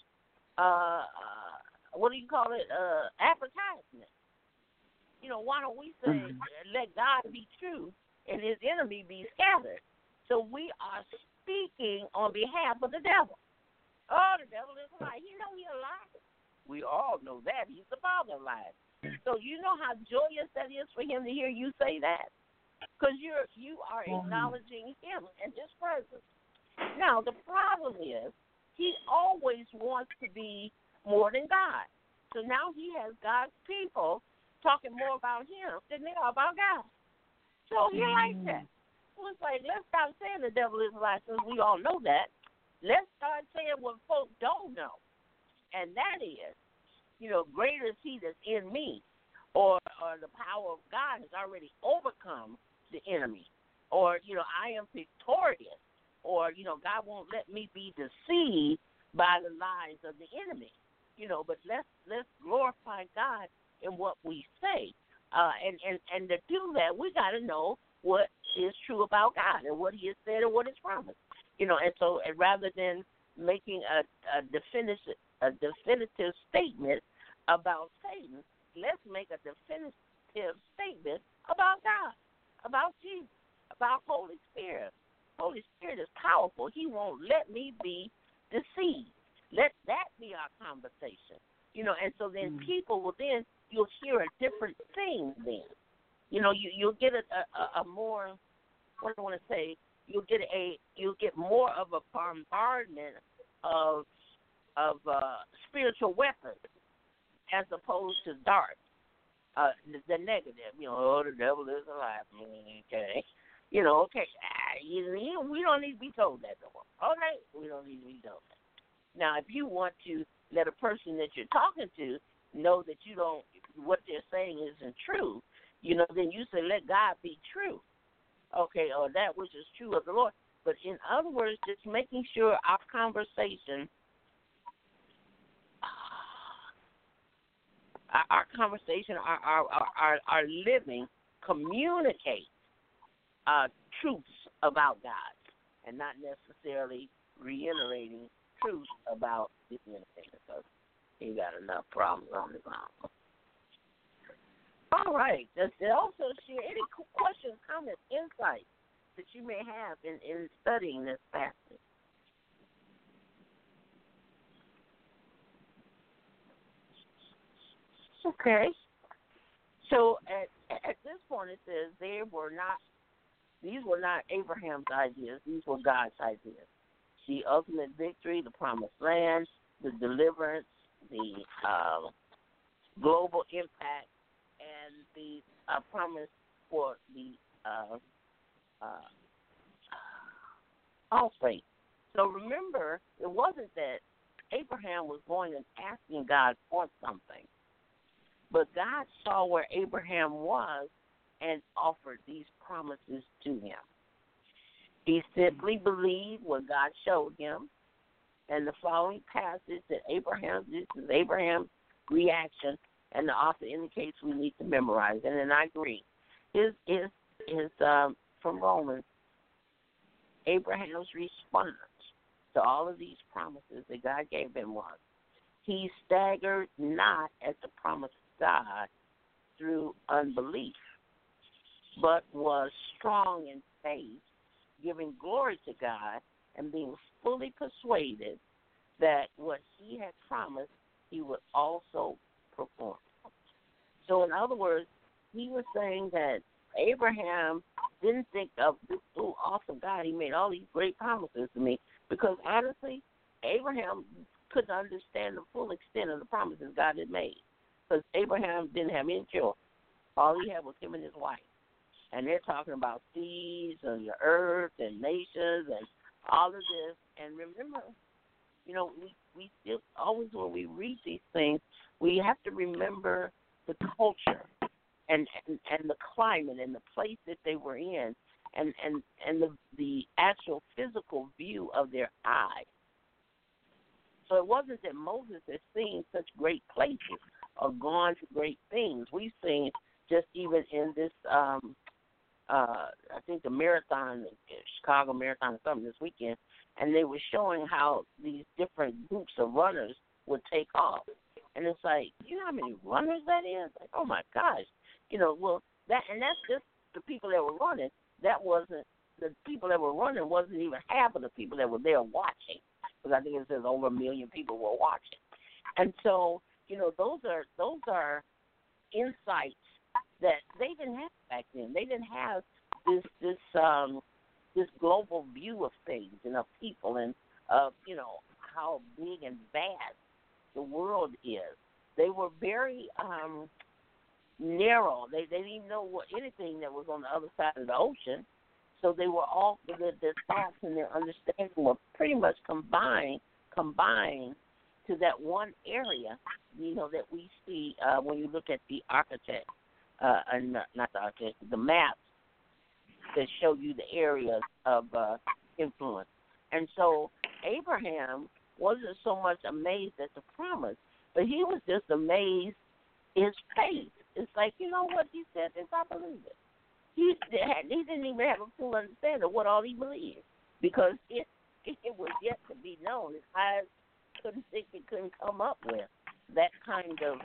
uh, uh, what do you call it, uh, advertisement? You know, why don't we say, mm-hmm. let God be true and his enemy be scattered? So we are speaking on behalf of the devil. Oh, the devil is a lie. You know he's a liar. We all know that. He's the father of lies. So you know how joyous that is for him to hear you say that? Because you're you are acknowledging him and his presence. Now, the problem is he always wants to be more than God. So now he has God's people talking more about him than they are about God. So he likes that. So it's like, let's stop saying the devil is a lie since we all know that. Let's start saying what folks don't know. And that is, you know, greater is he that's in me, or or the power of God has already overcome the enemy, or, you know, I am victorious, or, you know, God won't let me be deceived by the lies of the enemy, you know, but let's let's glorify God in what we say. Uh, and, and, and to do that, we got to know what is true about God and what he has said and what is promised. You know, and so and rather than making a, a definitive a definitive statement about Satan, let's make a definitive statement about God, about Jesus, about Holy Spirit. Holy Spirit is powerful. He won't let me be deceived. Let that be our conversation. You know, and so then mm-hmm. people will then, you'll hear a different thing then. You know, you, you'll get a, a, a more, what do I want to say, you'll get a, you'll get more of a bombardment of, of uh, spiritual weapons as opposed to dark, uh, the, the negative. You know, oh, the devil is alive. Okay. You know, okay, ah, you, you, we don't need to be told that no more. Okay, we don't need to be told that. Now, if you want to let a person that you're talking to know that you don't, what they're saying isn't true, you know, then you say, let God be true. Okay, or that which is true of the Lord. But in other words, just making sure our conversation, our, our conversation, our, our, our, our living communicates uh, truths about God and not necessarily reiterating truths about the enemy. So he got enough problems on his own. All right. Does it also share any questions, comments, insights that you may have in, in studying this passage? Okay. So at at this point it says they were not these were not Abraham's ideas, these were God's ideas. The ultimate victory, the promised land, the deliverance, the uh, global impact, and the uh, promise for the uh, uh, offspring. So remember, it wasn't that Abraham was going and asking God for something, but God saw where Abraham was and offered these promises to him. He simply believed what God showed him, and the following passage that Abraham, this is Abraham's reaction, and the author indicates we need to memorize it, and I agree. His is is um, from Romans. Abraham's response to all of these promises that God gave him was, he staggered not at the promise of God through unbelief, but was strong in faith, giving glory to God and being fully persuaded that what he had promised he would also perform. So in other words, he was saying that Abraham didn't think of this oh, awesome God, he made all these great promises to me, because honestly, Abraham couldn't understand the full extent of the promises God had made, because Abraham didn't have any children. All he had was him and his wife. And they're talking about seas and the earth and nations and all of this. And remember, you know, we, we still always when we read these things, we have to remember the culture and, and, and the climate and the place that they were in and, and, and the, the actual physical view of their eye. So it wasn't that Moses had seen such great places or gone to great things. We've seen just even in this um, Uh, I think the marathon, Chicago Marathon or something this weekend, and they were showing how these different groups of runners would take off. And it's like, you know how many runners that is? Like, oh my gosh. You know, well, that, and that's just the people that were running. That wasn't, the people that were running wasn't even half of the people that were there watching. Because I think it says over a million people were watching. And so, you know, those are, those are insights that they didn't have back then. They didn't have this this um, this global view of things and of people and of you know how big and vast the world is. They were very um, narrow. They they didn't know what anything that was on the other side of the ocean. So they were all their, their thoughts and their understanding were pretty much combined combined to that one area. You know that we see uh, when you look at the architect. Uh, not, not the architect, the maps that show you the areas of uh, influence. And so Abraham wasn't so much amazed at the promise, but he was just amazed his faith. It's like, you know what, he said this, I believe it. He, he didn't even have a full understanding of what all he believed, because it, it was yet to be known. His eyes couldn't think, it couldn't come up with that kind of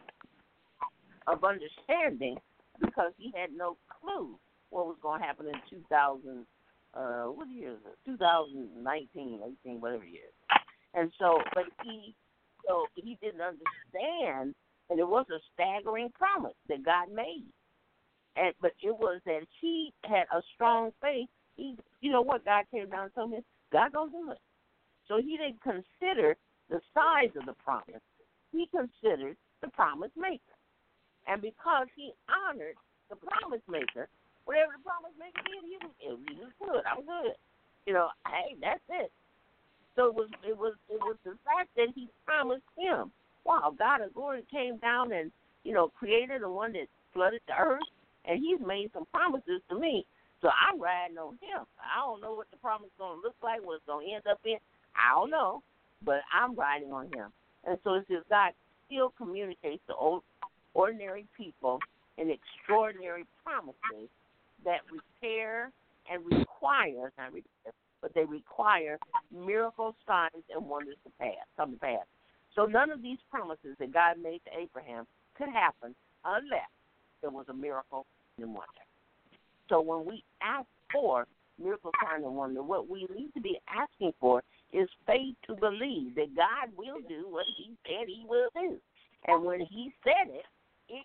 of understanding, because he had no clue what was going to happen in two thousand, uh, what year is it? twenty nineteen, eighteen, whatever year. And so, but he, so he didn't understand, and it was a staggering promise that God made. And but it was that he had a strong faith. He, you know what, God came down and told him, God gonna do it. So he didn't consider the size of the promise. He considered the promise maker. And because he honored the promise maker, whatever the promise maker did, he was, he was good. I'm good. You know, hey, that's it. So it was, it was, it was the fact that he promised him. Wow, God of glory came down and, you know, created the one that flooded the earth, and he's made some promises to me. So I'm riding on him. I don't know what the promise is going to look like, what it's going to end up in. I don't know, but I'm riding on him. And so it's just God still communicates to old ordinary people in extraordinary promises that repair and require, not repair, but they require miracle signs and wonders to pass, come to pass. So none of these promises that God made to Abraham could happen unless there was a miracle and wonder. So when we ask for miracle sign and wonder, what we need to be asking for is faith to believe that God will do what he said he will do. And when he said it,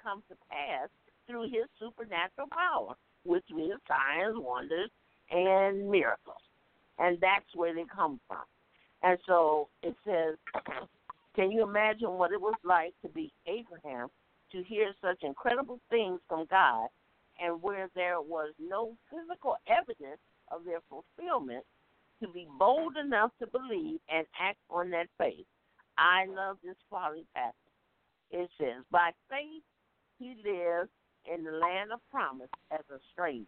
come to pass through his supernatural power, which is signs, wonders, and miracles. And that's where they come from. And so it says, can you imagine what it was like to be Abraham, to hear such incredible things from God, and where there was no physical evidence of their fulfillment, to be bold enough to believe and act on that faith? I love this following passage. It says, by faith he lived in the land of promise as a stranger,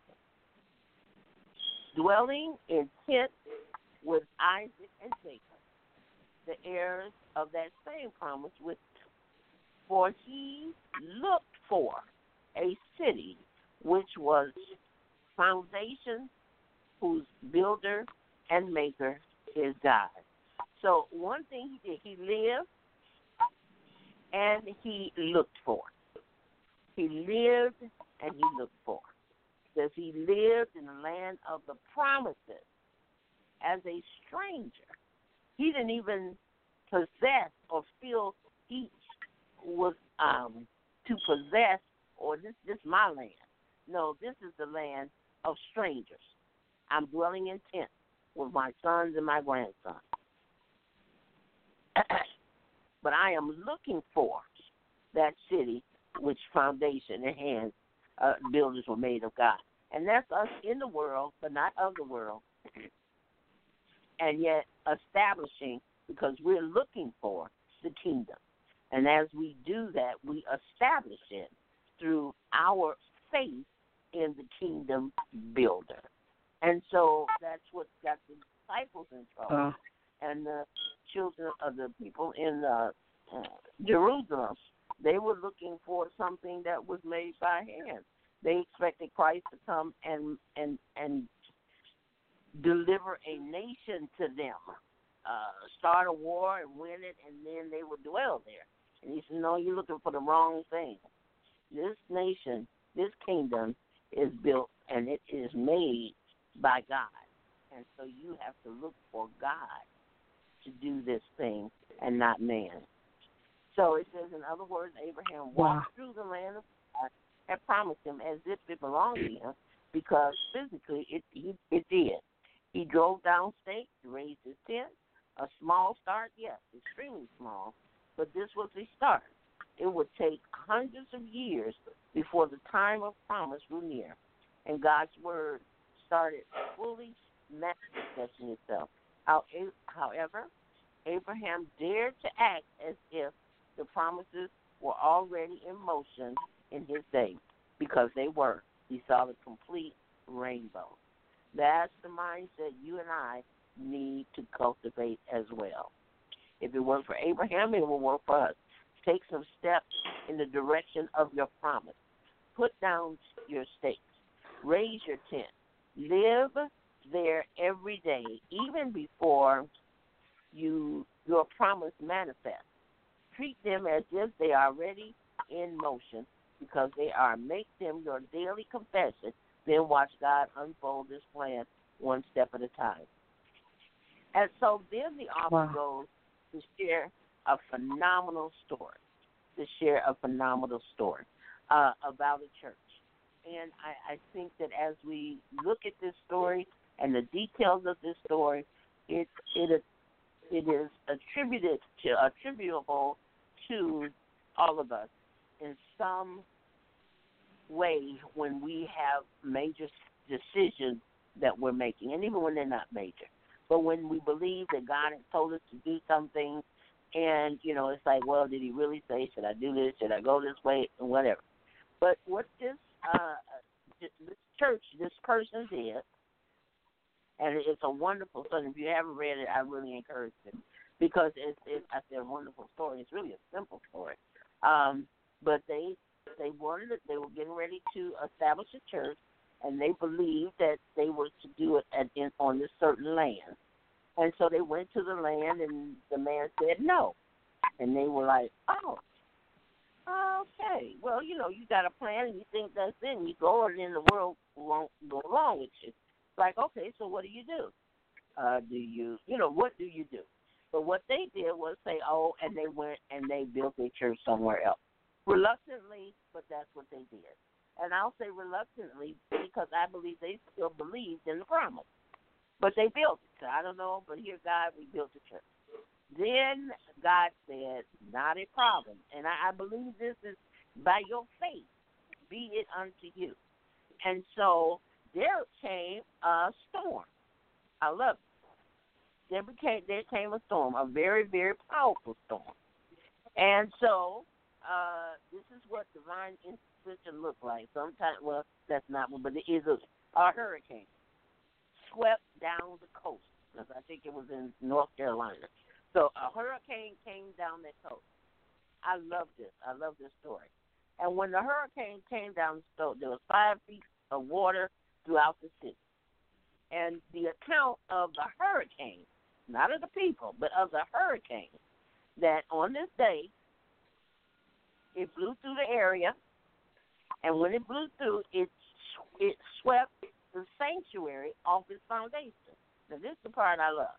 dwelling in tents with Isaac and Jacob, the heirs of that same promise with him. For he looked for a city which was foundation, whose builder and maker is God. So one thing he did, he lived and he looked for. He lived and he looked for. Because he lived in the land of the promises as a stranger. He didn't even possess or feel he was um, to possess, or this this my land. No, this is the land of strangers. I'm dwelling in tents with my sons and my grandsons. But I am looking for that city which foundation and hands uh, builders were made of God. And that's us in the world, but not of the world. And yet establishing, because we're looking for the kingdom. And as we do that, we establish it through our faith in the kingdom builder. And so that's what got the disciples in trouble. Uh. And the children of the people in uh, uh, Jerusalem, they were looking for something that was made by hand. They expected Christ to come and and and deliver a nation to them, uh, start a war and win it, and then they would dwell there. And he said, no, you're looking for the wrong thing. This nation, this kingdom is built and it is made by God. And so you have to look for God to do this thing and not man. So it says, in other words, Abraham walked wow. through the land of God and promised him as if it belonged to him, because physically it he, it did. He drove downstate, raised his tent, a small start, yes, extremely small, but this was a start. It would take hundreds of years before the time of promise drew near, and God's word started fully manifesting itself. However, Abraham dared to act as if the promises were already in motion in his day, because they were. He saw the complete rainbow. That's the mindset you and I need to cultivate as well. If it worked for Abraham, it will work for us. Take some steps in the direction of your promise. Put down your stakes. Raise your tent. Live there every day, even before you your promise manifests. Treat them as if they are already in motion, because they are. Make them your daily confession. Then watch God unfold this plan one step at a time. And so then the author wow. goes to share a phenomenal story, to share a phenomenal story uh, about a church. And I, I think that as we look at this story and the details of this story, it it it is attributed to attributable to all of us in some way when we have major decisions that we're making, and even when they're not major. But when we believe that God has told us to do something, and, you know, it's like, well, did he really say, should I do this, should I go this way, and whatever. But what this, uh, this church, this person did, and it's a wonderful story. If you haven't read it, I really encourage it, because it's, it's I said, a wonderful story. It's really a simple story. Um, but they they wanted it. They were getting ready to establish a church, and they believed that they were to do it at, in, on this certain land. And so they went to the land, and the man said no. And they were like, oh, okay. Well, you know, you got a plan, and you think that's it, and you go, and then the world won't go along with you. It's like, okay, so what do you do? Uh, do you, you know, what do you do? But what they did was say, oh, and they went and they built a church somewhere else. reluctantly, but that's what they did. And I'll say reluctantly because I believe they still believed in the promise. But they built it. So I don't know, but here, God, we built the church. Then God said, not a problem. And I, I believe this is by your faith, be it unto you. And so there came a storm. I love it. There became there came a storm, a very, very powerful storm. And so uh, this is what divine intervention looks like. Sometimes, well, that's not one, but it is a, a hurricane swept down the coast. Because I think it was in North Carolina. So a hurricane came down that coast. I love this. I love this story. And when the hurricane came down the coast, there was five feet of water throughout the city. And the account of the hurricane, not of the people, but of the hurricane, that on this day, it blew through the area, and when it blew through, it it swept the sanctuary off its foundation. Now, this is the part I love.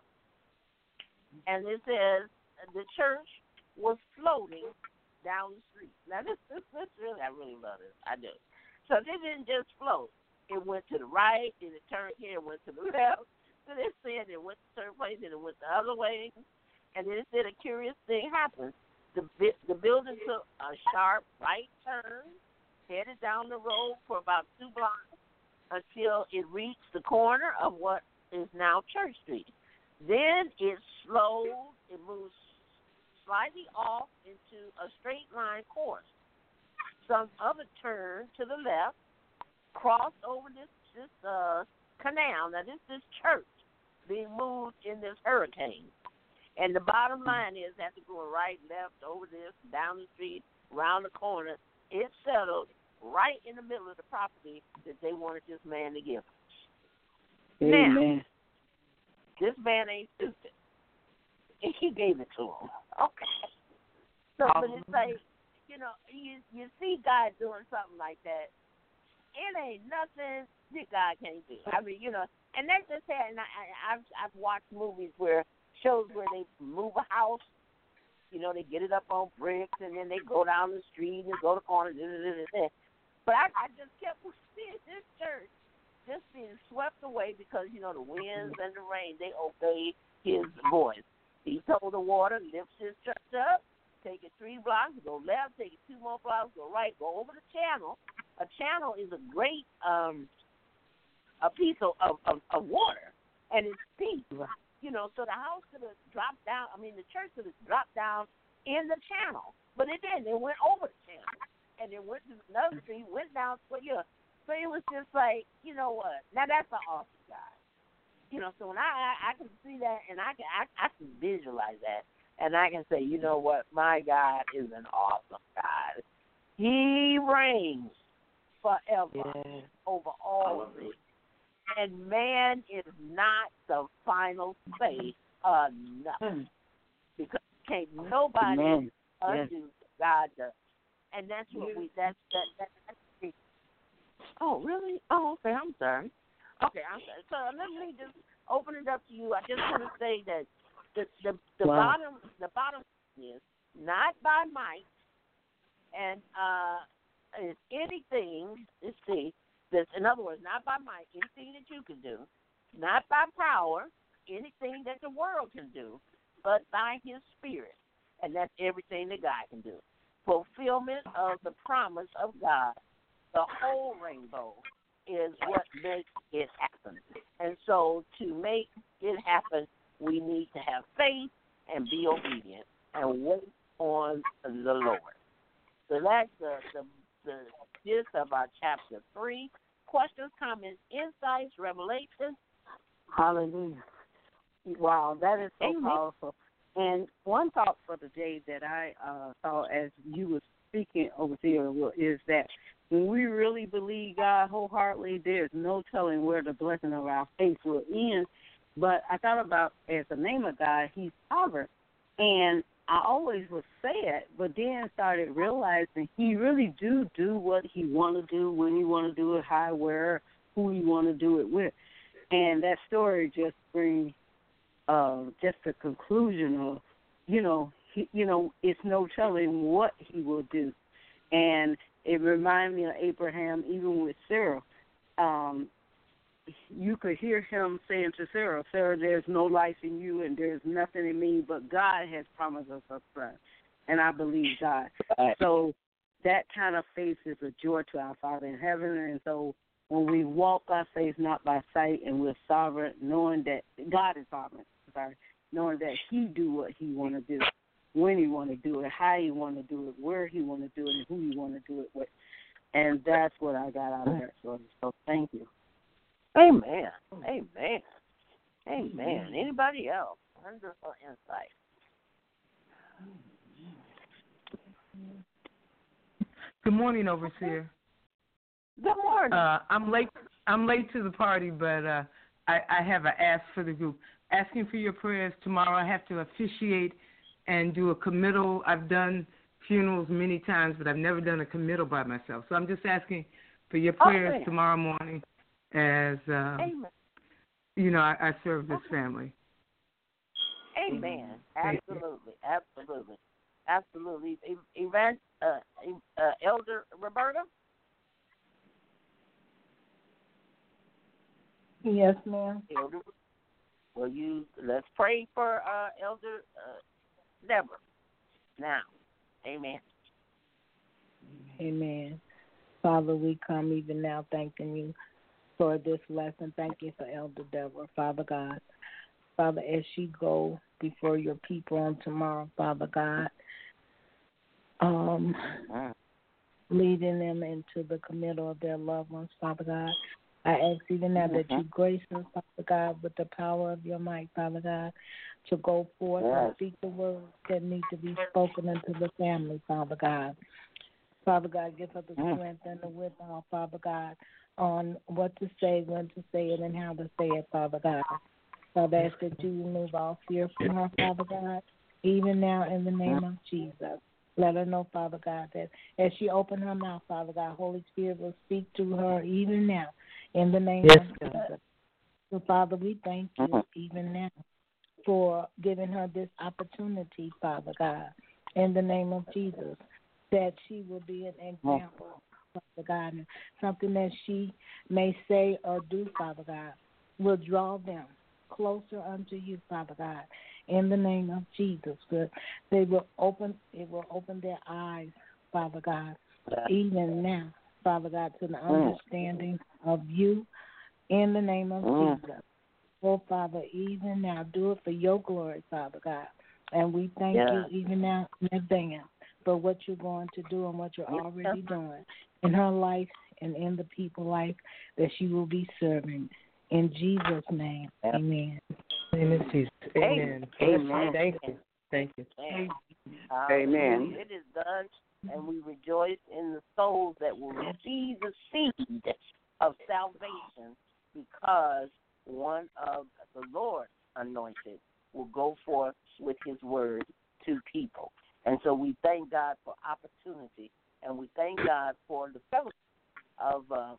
And it says the church was floating down the street. Now, this, this, this really, I really love this. I do. So it didn't just float. It went to the right, then it turned here, it went to the left. So it said it went to certain place, and it went the other way. And then it said a curious thing happened. The the building took a sharp right turn, headed down the road for about two blocks until it reached the corner of what is now Church Street. Then it slowed, it moved slightly off into a straight line course. Some other turn to the left, crossed over this this uh, canal. Now, this is church being moved in this hurricane. And the bottom line is, after going right, left, over this, down the street, around the corner, it settled right in the middle of the property that they wanted this man to give. Amen. Now, this man ain't stupid. And he gave it to him. Okay. So, but it's like, you know, you you see God doing something like that. It ain't nothing that God can't do. I mean, you know, and that's just it. And I, I, I've I've watched movies where shows where they move a house. You know, they get it up on bricks, and then they go down the street and go to the corner. Da, da, da, da, da. But I, I just kept seeing this church just being swept away because, you know, the winds and the rain, they obey his voice. He told the water, lift his church up, take it three blocks, go left, take it two more blocks, go right, go over the channel. A channel is a great um, a piece of, of, of, of water, and it's deep. You know, so the house could have dropped down. I mean, the church could have dropped down in the channel, but it didn't. It went over the channel, and it went to another street, went down. So, you know, so it was just like, you know what? Now, that's an awesome guy. You know, so when I, I, I can see that, and I can I, I can visualize that, and I can say, you know what? My God is an awesome God. He reigns forever yeah. over all things. And man is not the final say of nothing. Because can't nobody Amen. undo yes. God does. And that's what we, that's, that, that, that's, oh, really? Oh, okay, I'm sorry. Okay, I'm sorry. So let me just open it up to you. I just want to say that the, the, the wow. bottom, the bottom is not by might, and uh, if anything, let's see, this, in other words, not by might, anything that you can do, not by power, anything that the world can do, but by his Spirit. And that's everything that God can do. Fulfillment of the promise of God, the whole rainbow, is what makes it happen. And so to make it happen, we need to have faith and be obedient and wait on the Lord. So that's the, the, the gist of our chapter three. Questions, comments, insights, revelations? Hallelujah. Wow, that is so Amen. powerful. And one thought for the day that I uh, saw as you were speaking over there is that when we really believe God wholeheartedly, there's no telling where the blessing of our faith will end. But I thought about, as the name of God, he's sovereign. And I always was sad, but then started realizing he really do do what he want to do, when he want to do it, how, where, who he want to do it with. And that story just brings uh, just a conclusion of, you know, he, you know, it's no telling what he will do. And it reminded me of Abraham, even with Sarah. Um, you could hear him saying to Sarah, Sarah, there's no life in you and there's nothing in me, but God has promised us a son. And I believe God. Right. So that kind of faith is a joy to our Father in heaven. And so when we walk our faith not by sight and we're sovereign, knowing that God is sovereign, sorry, knowing that he do what he want to do, when he want to do it, how he want to do it, where he want to do it, and who he want to do it with. And that's what I got out of that story. So thank you. Amen. Amen. Amen. Anybody else? Wonderful insight. Good morning, Overseer. Good morning. Uh, I'm late. I'm late to the party, but uh, I, I have an ask for the group. Asking for your prayers tomorrow. I have to officiate and do a committal. I've done funerals many times, but I've never done a committal by myself. So I'm just asking for your prayers okay. tomorrow morning as, uh, you know, I, I serve this okay. family. Amen. Absolutely. Absolutely. Absolutely. Evan, uh, uh, Elder Roberta? Yes, ma'am. Elder, will you, let's pray for uh, Elder uh, Deborah now. Amen. Amen. Father, we come even now thanking you for this lesson. Thank you for Elder Deborah, Father God. Father, as she go before your people on tomorrow, Father God, um, leading them into the committal of their loved ones, Father God. I ask even now that you grace us, Father God, with the power of your might, Father God, to go forth yes. and speak the words that need to be spoken into the family, Father God. Father God, give us the strength and the wisdom, Father God, on what to say, when to say it, and how to say it, Father God. Father, I ask that you remove all fear from her, Father God, even now in the name of Jesus. Let her know, Father God, that as she opened her mouth, Father God, Holy Spirit will speak to her even now in the name yes, of Jesus. So, Father, we thank you even now for giving her this opportunity, Father God, in the name of Jesus, that she will be an example, Father God, and something that she may say or do, Father God, will draw them closer unto you, Father God, in the name of Jesus. That they will open, it will open their eyes, Father God, even now, Father God, to the understanding of you, in the name of Jesus. Oh, Father, even now, do it for your glory, Father God. And we thank yeah. you even now in advance for what you're going to do and what you're already doing in her life and in the people's life that she will be serving. In Jesus' name, amen. Amen, Jesus. Amen. Amen. Thank you. Thank you. Amen. Amen. It is done, and we rejoice in the souls that will receive the seed of salvation because one of the Lord's anointed will go forth with his word to people. And so we thank God for opportunity, and we thank God for the fellowship of uh,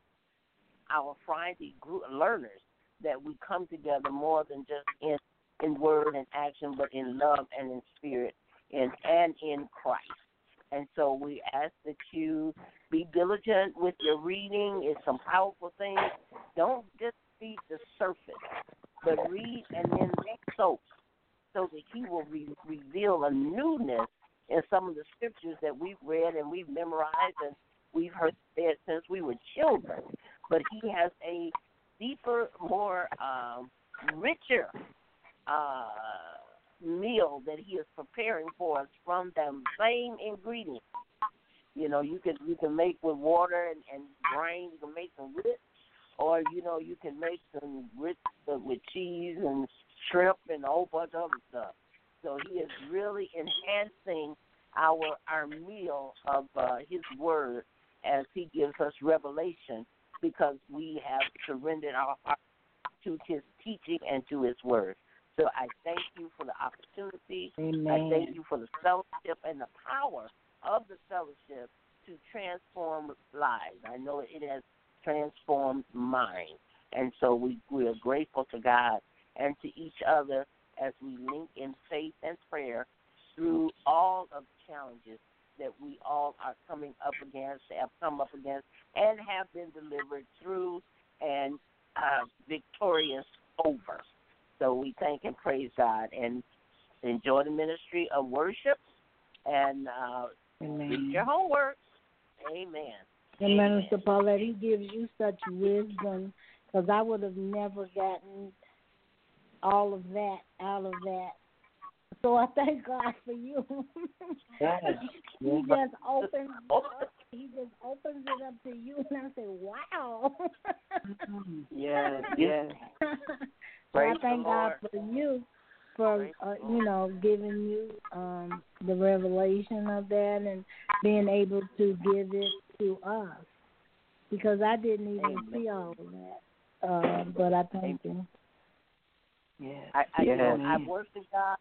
our Friday group learners, that we come together more than just in, in word and action, but in love and in spirit and, and in Christ. And so we ask that you be diligent with your reading. It's some powerful things. Don't just read the surface, but read and then soak, so that he will re- reveal a newness in some of the scriptures that we've read and we've memorized and we've heard said since we were children. But he has a deeper, more um, richer uh, meal that he is preparing for us from them same ingredients. You know, you can you can make with water and, and grain. You can make some grits, or you know, you can make some grits with cheese and shrimp and a whole bunch of other stuff. So he is really enhancing our our meal of uh, his word as he gives us revelation, because we have surrendered our heart to his teaching and to his word. So I thank you for the opportunity. Amen. I thank you for the fellowship and the power of the fellowship to transform lives. I know it has transformed mine. And so we, we are grateful to God and to each other as we link in faith and prayer through all of the challenges that we all are coming up against, have come up against, and have been delivered through and uh, victorious over. So we thank and praise God and enjoy the ministry of worship and uh, read your homework. Amen. And Minister Paulette, he gives you such wisdom, because I would have never gotten all of that out of that. So I thank God for you. Yes. he just opens it up, he just opens it up to you, and I say, wow. Yes, yes. So I thank God for you, for uh, you know, giving you um, the revelation of that and being able to give it to us, because I didn't even Amen. see all of that. Uh, but I thank Amen. you. Yes. I, I, yes. You know, I worship God.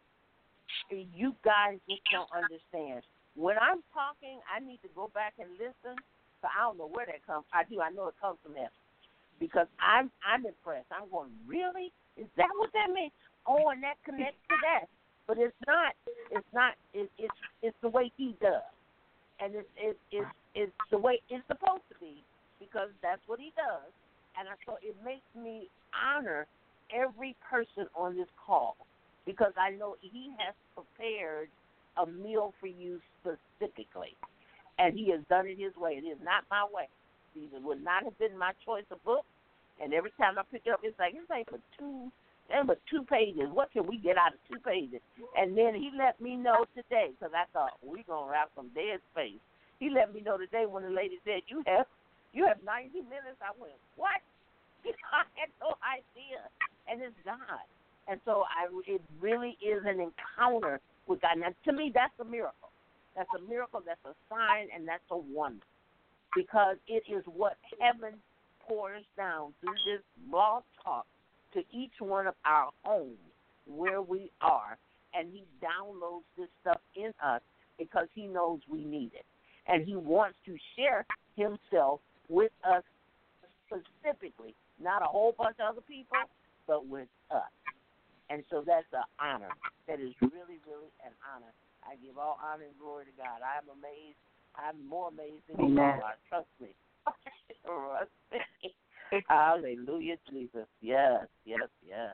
You guys just don't understand. When I'm talking, I need to go back and listen. So I don't know where that comes. I do. I know it comes from heaven, because I'm I'm impressed. I'm going, really? Is that what that means? Oh, and that connects to that. But it's not. It's not. It, it's it's the way He does, and it's it's it's it's the way it's supposed to be, because that's what He does. And I, so it makes me honor every person on this call, because I know He has prepared a meal for you specifically, and He has done it His way. It is not my way. These would not have been my choice of book. And every time I pick it up, it's like, it's like for two, and but two pages. What can we get out of two pages? And then He let me know today, because I thought we're gonna have some dead space. He let me know today when the lady said, "You have, you have ninety minutes." I went, "What?" I had no idea. And it's God. And so I, it really is an encounter with God. Now, to me, that's a miracle. That's a miracle, that's a sign, and that's a wonder. Because it is what heaven pours down through this blog talk to each one of our homes where we are. And He downloads this stuff in us because He knows we need it. And He wants to share Himself with us specifically, not a whole bunch of other people, but with us. And so that's an honor. That is really, really an honor. I give all honor and glory to God. I'm amazed. I'm more amazed than you are. Trust me. Trust me. Hallelujah, Jesus. Yes, yes, yes.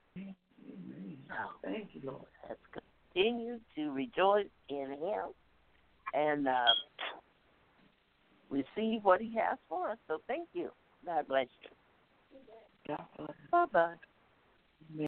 Oh, thank you, Lord. Let's continue to rejoice in Him and uh, receive what He has for us. So thank you. God bless you. God bless. Bye-bye.